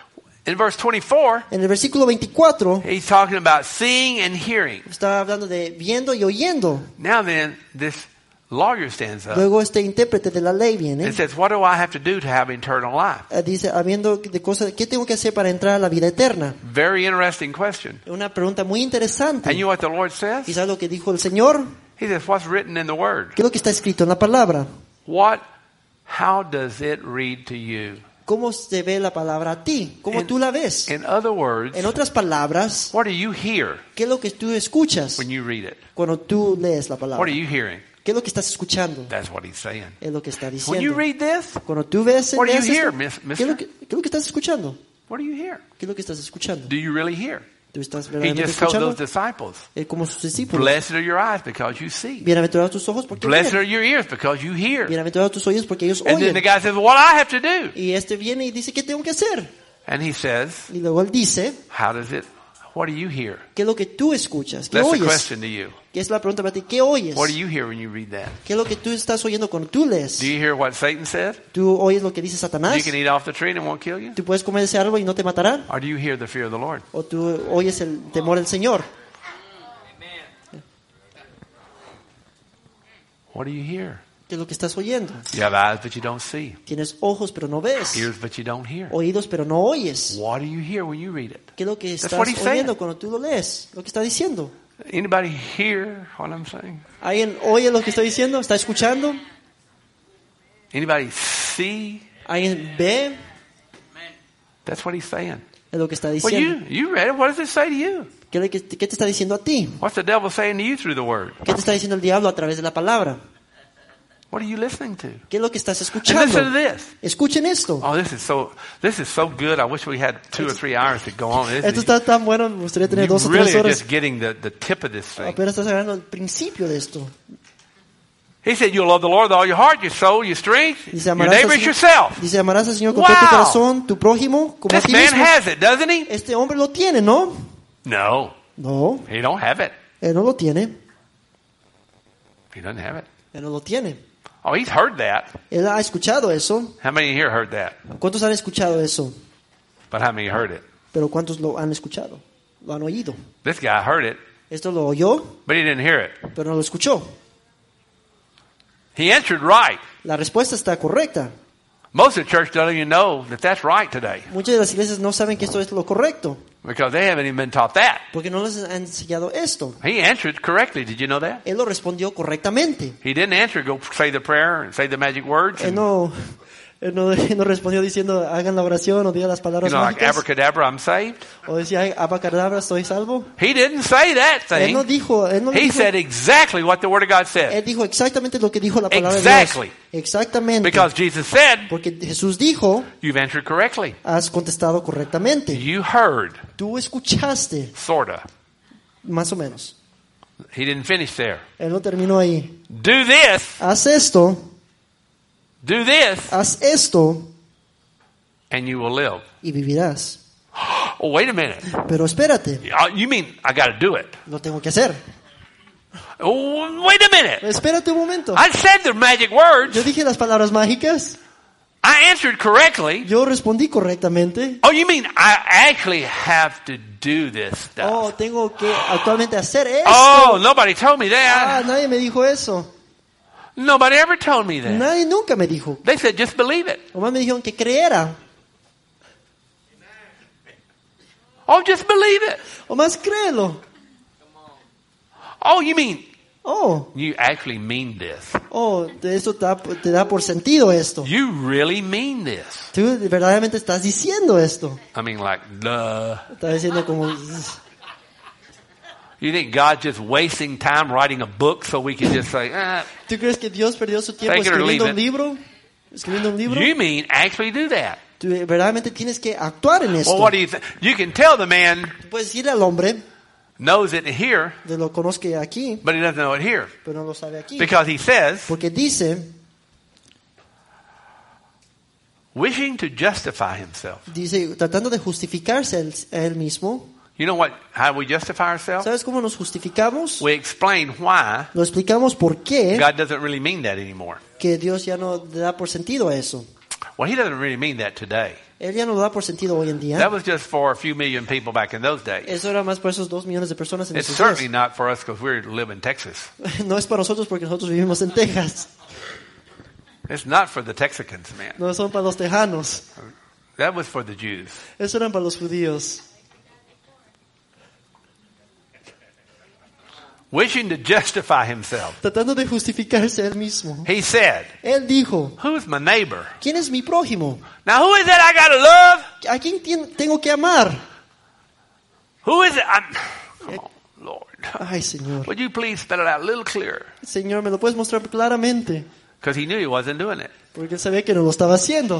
In verse twenty-four,
En el versículo veinticuatro
he's talking about seeing and hearing.
está hablando de viendo y oyendo.
Now then, this lawyer stands up
Luego este intérprete de la ley viene.
and says, what do I have to do to have eternal life?
eh, Dice, habiendo de cosas, ¿qué tengo que hacer para entrar a la vida eterna?
Very interesting question.
Una pregunta muy interesante.
And you know what the Lord
¿Y
says?
sabes lo que dijo el Señor?
He says, what's written in the Word?
¿Qué es lo que está escrito en la palabra?
What, how does it read to you?
¿Cómo se ve la palabra a ti? ¿Cómo
In-
tú la ves?
In other words,
En otras palabras,
what do you hear
¿qué es lo que tú escuchas
when you read it?
cuando tú lees la
What
palabra?
are you hearing?
¿Qué es lo que estás escuchando?
That's what he's saying.
Es lo que está
When you
diciendo.
read this,
Cuando tú ves,
what do you
lees
hear,
esto,
miss-
¿qué es, lo
mister?
que, ¿qué es lo que estás escuchando?
What do you hear?
¿Qué es lo que estás escuchando?
Do you really hear?
¿Tú estás
He
verdaderamente
just told
escuchando?
those disciples,
Eh, como sus discípulos.
blessed are your eyes because you see.
Bienaventurados tus ojos porque
Blessed
ven.
are your ears because you hear.
Bienaventurados tus oídos porque ellos
And then the
oyen.
guy says, well, what do I have to do?
Y este viene y dice, ¿qué tengo que hacer?
And he says,
Y luego él dice,
how does it, what do you hear?
¿qué es lo que tú escuchas? ¿Qué
That's the
oyes?
question to you.
¿Qué es la pregunta para ti? ¿Qué oyes?
What do you hear when you read that?
¿Qué es lo que tú estás oyendo cuando tú lees?
Do you hear what Satan said?
¿Tú oyes lo que dice
You
Satanás?
can eat off the tree and it won't kill you?
¿Tú puedes comer ese árbol y no te matará?
Or do you hear the fear of the Lord?
¿O tú oyes el temor del Señor?
What do you hear?
¿Qué es lo que estás oyendo?
You have eyes, but you don't see.
Tienes ojos pero no ves.
Ears, but you don't hear.
Oídos pero no oyes.
What do you hear when you read it?
¿Qué es lo que
That's
estás
what he's saying.
oyendo cuando tú lo lees? Lo que está diciendo.
Anybody hear what I'm saying?
¿Alguien oye lo que estoy diciendo? ¿Está escuchando?
Anybody see?
¿Alguien ve?
That's what he's saying.
Es lo que está
Well,
diciendo.
you, you read it. What does it say to you?
¿Qué, le- qué te está diciendo a ti?
What's the devil saying to you through the word?
¿Qué te está diciendo el diablo a través de la palabra?
What are you listening to?
¿Qué es lo que estás
And listen to
escuchando?
this.
Escuchen esto.
Oh, this is so this is so good. I wish we had two or three hours to go on. This
Esto
is,
está tan bueno, me gustaría tener
you
dos o
really
tres
are
horas.
just getting the, the tip of this thing.
Apenas estás agarrando el principio de esto.
He said, you'll love the Lord with all your heart, your soul, your strength,
Dice,
your
amarás al
neighbor as
Señor,
yourself.
dice, amarás al Señor con todo tu
Wow.
corazón, tu prójimo, como a
This
ti
man
mismo.
has it, doesn't he?
Este hombre lo tiene, ¿no?
No,
No,
he don't have it.
él no lo tiene.
He doesn't have it.
Él no lo tiene.
Oh, he's heard that.
Él ha escuchado eso.
How many here heard that?
¿Cuántos han escuchado eso?
But how many heard it?
Pero ¿cuántos lo han escuchado? Lo han oído.
This guy heard it,
Esto lo oyó,
but he didn't hear it.
pero no lo escuchó.
He answered right.
La respuesta está correcta.
Most of the church don't even know that that's right today
Muchas de las iglesias no saben que esto es lo correcto,
because they haven't even been taught that.
porque no les han enseñado esto.
He answered correctly. Did you know that?
Él lo respondió correctamente.
He didn't answer, go say the prayer and say the magic words.
Él
And,
no, él no, él no respondió diciendo hagan la oración o digan las
you
palabras
know, like
mágicas.
abracadabra, I'm saved.
O decía "Ay, abacadabra, estoy salvo".
He didn't say that
Él no
thing.
dijo, él no
He
dijo,
said exactly what the Word of God said.
él dijo exactamente lo que dijo la palabra
Exactly.
de Dios. Exactamente.
Because Jesus said,
Porque Jesús dijo,
you've answered correctly.
has contestado correctamente.
You heard,
Tú escuchaste,
sorta.
más o menos.
He didn't finish there.
Él no terminó ahí.
Do this,
Haz esto,
do this,
haz esto
and you will live.
y vivirás.
Oh, wait a minute.
Pero espérate,
Uh, You mean I got to do it?
lo tengo que hacer.
Oh, wait a minute.
Espérate un momento.
I said the magic words.
Yo dije las palabras mágicas.
I answered correctly.
Yo respondí correctamente.
Oh, you mean I actually have to do this
Oh,
stuff?
tengo que actualmente hacer esto.
Oh, nobody told me
Ah,
that.
nadie me dijo eso.
Nobody ever told me that.
Nadie nunca me dijo.
They said just believe it.
Nomás me dijeron que creera.
Oh, just believe it.
O más créelo.
Oh, you mean,
Oh,
you actually mean this.
oh, de eso te da, te da por sentido esto.
You really mean this.
Tú verdaderamente estás diciendo esto.
I mean, like, duh.
Estás diciendo como...
You think God's just wasting time writing a book so we can just say, ah,
¿Tú crees que Dios perdió su tiempo
Take it or
escribiendo
leave
un
it.
libro? ¿Escribiendo un libro?
you mean actually do that?
Tú verdaderamente tienes que actuar en esto.
Well, what do you think? You can tell the man
Tú puedes decirle al hombre,
knows it here,
de lo conozco aquí,
but he doesn't know it here.
pero no lo sabe aquí.
Because he says,
Porque dice,
wishing to justify himself.
dice, tratando de justificarse él, a él mismo.
You know what? How we justify ourselves?
¿Sabes cómo nos justificamos?
We explain why
Lo explicamos por qué
God doesn't really mean that anymore.
que Dios ya no le da por sentido a eso.
Well, he doesn't really mean that today.
Él ya no lo da por sentido hoy en día.
That was just for a few million people back in those days.
Eso era más por esos dos millones de personas en
It's
esos
certainly
días.
not for us because we live in Texas.
No es para nosotros porque nosotros vivimos en Texas.
It's not for the Texicans, man.
No son para los tejanos.
That was for the Jews.
Eso eran para los judíos.
Wishing to justify himself.
Tratando de justificarse a él mismo.
He said,
Él dijo,
who's my neighbor?
¿quién es mi prójimo?
Now who is that I gotta love?
¿A quién tien- tengo que amar?
Who is it? I'm... Oh, Lord.
Ay, Señor.
Would you please spell it out a little clearer?
Señor, ¿me lo puedes mostrar claramente?
Because he knew he wasn't doing it.
Porque él sabía que no lo estaba haciendo.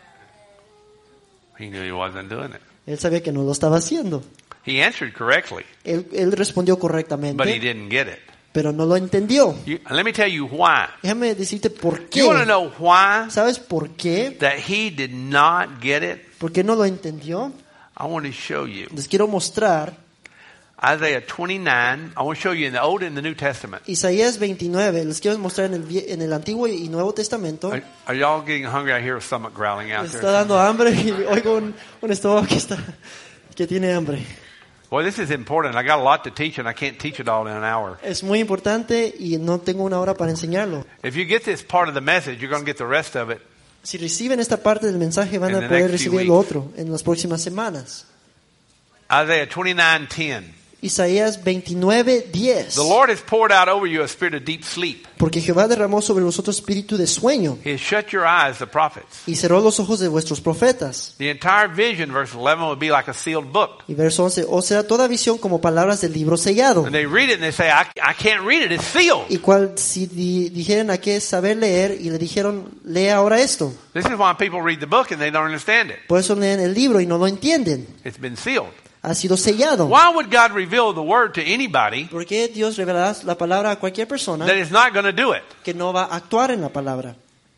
He knew he wasn't doing it.
Él sabía que no lo estaba haciendo.
He answered correctly,
Él, él respondió
but he
correctamente,
didn't get it.
pero no lo entendió.
You, let me tell you why.
Déjame decirte por
You want to
qué.
know why
¿Sabes por qué?
that he did not get it?
¿Por qué no lo entendió?
I want to show you.
Les quiero mostrar
Isaiah twenty-nine. I want to show you in the Old and the New Testament.
Isaías veintinueve. Les quiero mostrar en el, vie- en el Antiguo y Nuevo Testamento.
Are, are y'all getting hungry? I hear a stomach growling out
Me está
there.
dando hambre y oigo un, un estómago que, está, que tiene hambre.
Boy, this is important. I got a lot to teach, and I can't teach it all in an hour.
Es muy importante y no tengo una hora para enseñarlo.
If you get this part of the message, you're going to get the rest of it.
Si reciben esta parte del mensaje van
In
a
the
poder
next few
recibir lo
weeks.
otro en las próximas semanas.
Isaiah twenty-nine ten.
Isaías veintinueve diez.
The Lord has poured out over you a spirit of deep sleep.
Porque Jehová derramó sobre vosotros espíritu de sueño
He has shut your eyes, the prophets.
y cerró los ojos de vuestros profetas.
The entire vision, verse eleven, would be like a sealed book.
Y verso once, o sea, toda visión como palabras del libro sellado.
And they read it and they say, I, I can't read it, it's sealed.
Y cual si di- dijeron a qué saber leer y le dijeron, lee ahora esto.
This is why people read the book and they don't understand it.
Por eso leen el libro y no lo entienden.
It's been sealed.
Ha sido sellado.
Why would God reveal the word to anybody
¿Por qué Dios revelará la palabra a cualquier persona
that is not going to do it?
que no va a actuar en la palabra?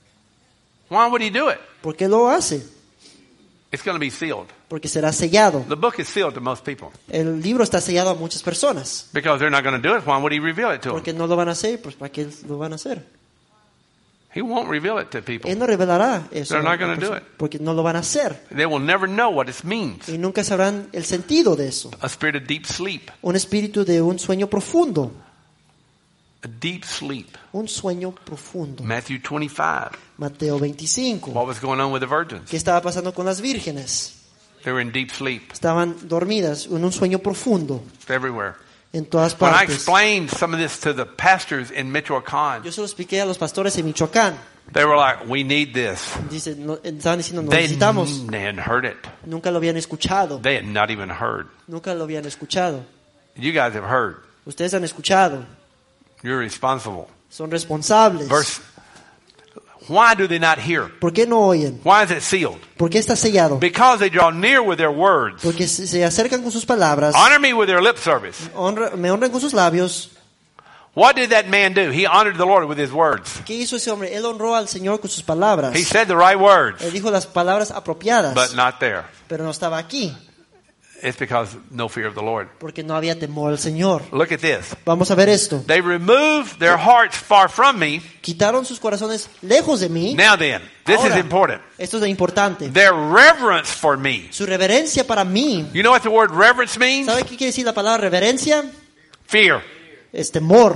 Why would he do it?
¿Por qué lo hace?
It's going to be sealed.
Porque será sellado.
The book is sealed to most people.
El libro está sellado a muchas personas.
Because they're not going to do it, why would he reveal it to them?
Porque no lo van a hacer, pues ¿para qué lo van a hacer?
He won't reveal it to people.
Él no revelará eso.
They're
a
not
la
gonna do
persona,
it.
Porque no lo van a hacer.
They will never know what it means.
Y nunca sabrán el sentido de eso.
A spirit of deep sleep.
Un espíritu de un sueño profundo.
A deep sleep.
Un sueño profundo.
Matthew twenty-five.
Mateo veinticinco.
What was going on with the virgins?
¿Qué estaba pasando con las vírgenes?
They were in deep sleep
Estaban dormidas en un sueño profundo.
everywhere.
En todas
When I
partes.
explained some of this to the pastors in Michoacan,
Yo se lo expliqué a los pastores en Michoacán.
they were like, we need this.
Dice, no, estaban diciendo, no
They,
necesitamos.
they hadn't heard it.
Nunca lo habían escuchado.
They had not even heard.
Nunca lo habían escuchado.
You guys have heard.
Ustedes han escuchado.
You're responsible.
Son responsables.
Verse, why do they not hear?
¿Por qué no oyen?
Why is it sealed?
¿Por qué está sellado?
Because they draw near with their words.
Porque se se acercan con sus palabras.
Honor me with their lip service.
honra- me honran con sus labios.
What did that man do? He honored the Lord with his words.
¿Qué hizo ese hombre? Él honró al Señor con sus palabras.
He said the right words,
Él dijo las palabras apropiadas.
but not there.
Pero no estaba aquí.
It's because no fear of the Lord.
Porque no había temor al Señor.
Look at this.
Vamos a ver esto.
They removed their hearts far from me.
Quitaron sus corazones lejos de mí.
Now then, this
Ahora,
is important.
Esto es importante.
Their reverence for me.
Su reverencia para mí.
You know what the word reverence means?
¿Sabe qué quiere decir la palabra reverencia?
Fear.
Es temor.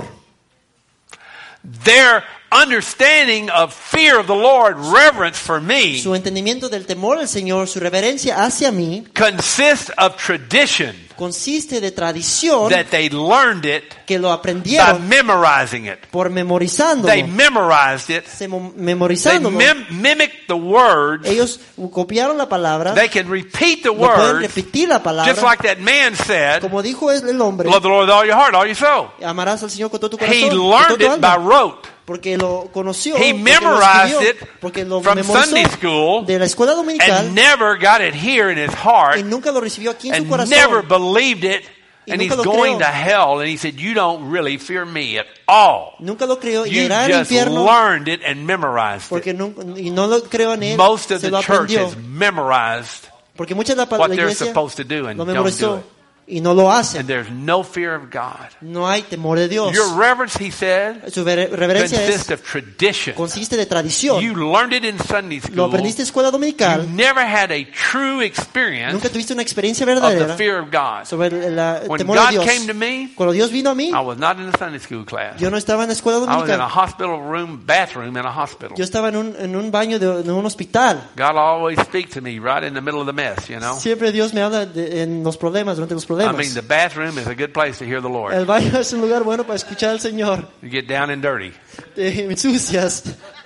Their understanding of fear of the Lord, reverence for me,
Su entendimiento del temor al Señor, su reverencia hacia mí,
consists of tradition.
consiste de tradición
that they learned it
que lo
by
aprendieron
memorizing it.
por memorizándolo.
They memorized it.
Se mo-
They
memorizándolo.
mim- mimicked the words.
Ellos copiaron la palabra.
They can repeat the
No pueden
words
repetir la palabra.
just like that man said,
Como dijo el el hombre,
love the Lord with all your heart, all your soul.
amarás al Señor con todo tu
He
corazón, con todo
learned
tu
it by
alma.
rote.
Porque lo conoció,
He
porque lo
memorized
escribió,
it
porque lo
from
memorizó
Sunday school
de la escuela
and
dominical
never got it here in his heart
y nunca lo recibió aquí en su
and
corazón.
never believed it.
Y
And he's
nunca lo
going
creyó.
to hell. And he said, you don't really fear me at all.
Nunca lo creyó y
You
irá al
just
infierno
learned it and memorized
porque
it.
no, y no lo creo en él,
Most of
se
the
lo
church
aprendió.
has memorized
Porque mucha de la,
what
la
they're
iglesia
supposed to do and
lo
don't do
memorizó
it.
y no lo hacen.
And there's no fear of God.
No hay temor de Dios.
Your reverence, he said,
Su ver- reverencia
consists
es,
of tradition.
consiste de tradición.
You learned it in Sunday
Lo
school.
aprendiste en escuela
You
dominical.
never had a true experience
Nunca tuviste una experiencia
of the
verdadera
fear of God.
sobre el, la- el
When
temor de
God
Dios.
came to me,
Cuando Dios vino a mí,
I was not in a Sunday school class.
yo no estaba en la escuela
I was in a
dominical.
hospital room, bathroom in a hospital.
Yo estaba en un, en un baño de, de un hospital.
God always speaks to me right in the middle of the mess, you know.
Siempre Dios me habla de- en los problemas, durante los
I
problemas.
mean, the bathroom is a good place to hear the Lord.
El baño es un lugar bueno para escuchar al Señor.
You get down and dirty.
Te ensucias.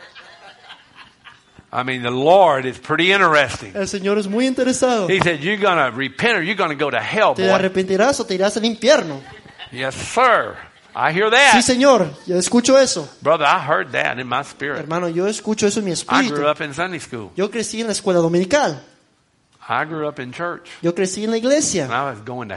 I mean, the Lord is pretty interesting.
El Señor es muy interesado.
He said, you're going to repent or you're going to go to hell,
¿Te
boy.
arrepentirás o te irás al infierno?
Yes, sir. I hear
Sí,
that.
Señor, yo escucho eso.
Brother, I heard that in my spirit.
Hermano, yo escucho eso en mi
I
espíritu.
grew up in Sunday school.
Yo crecí en la escuela dominical.
I grew up in church.
Yo crecí en la iglesia.
And I was going to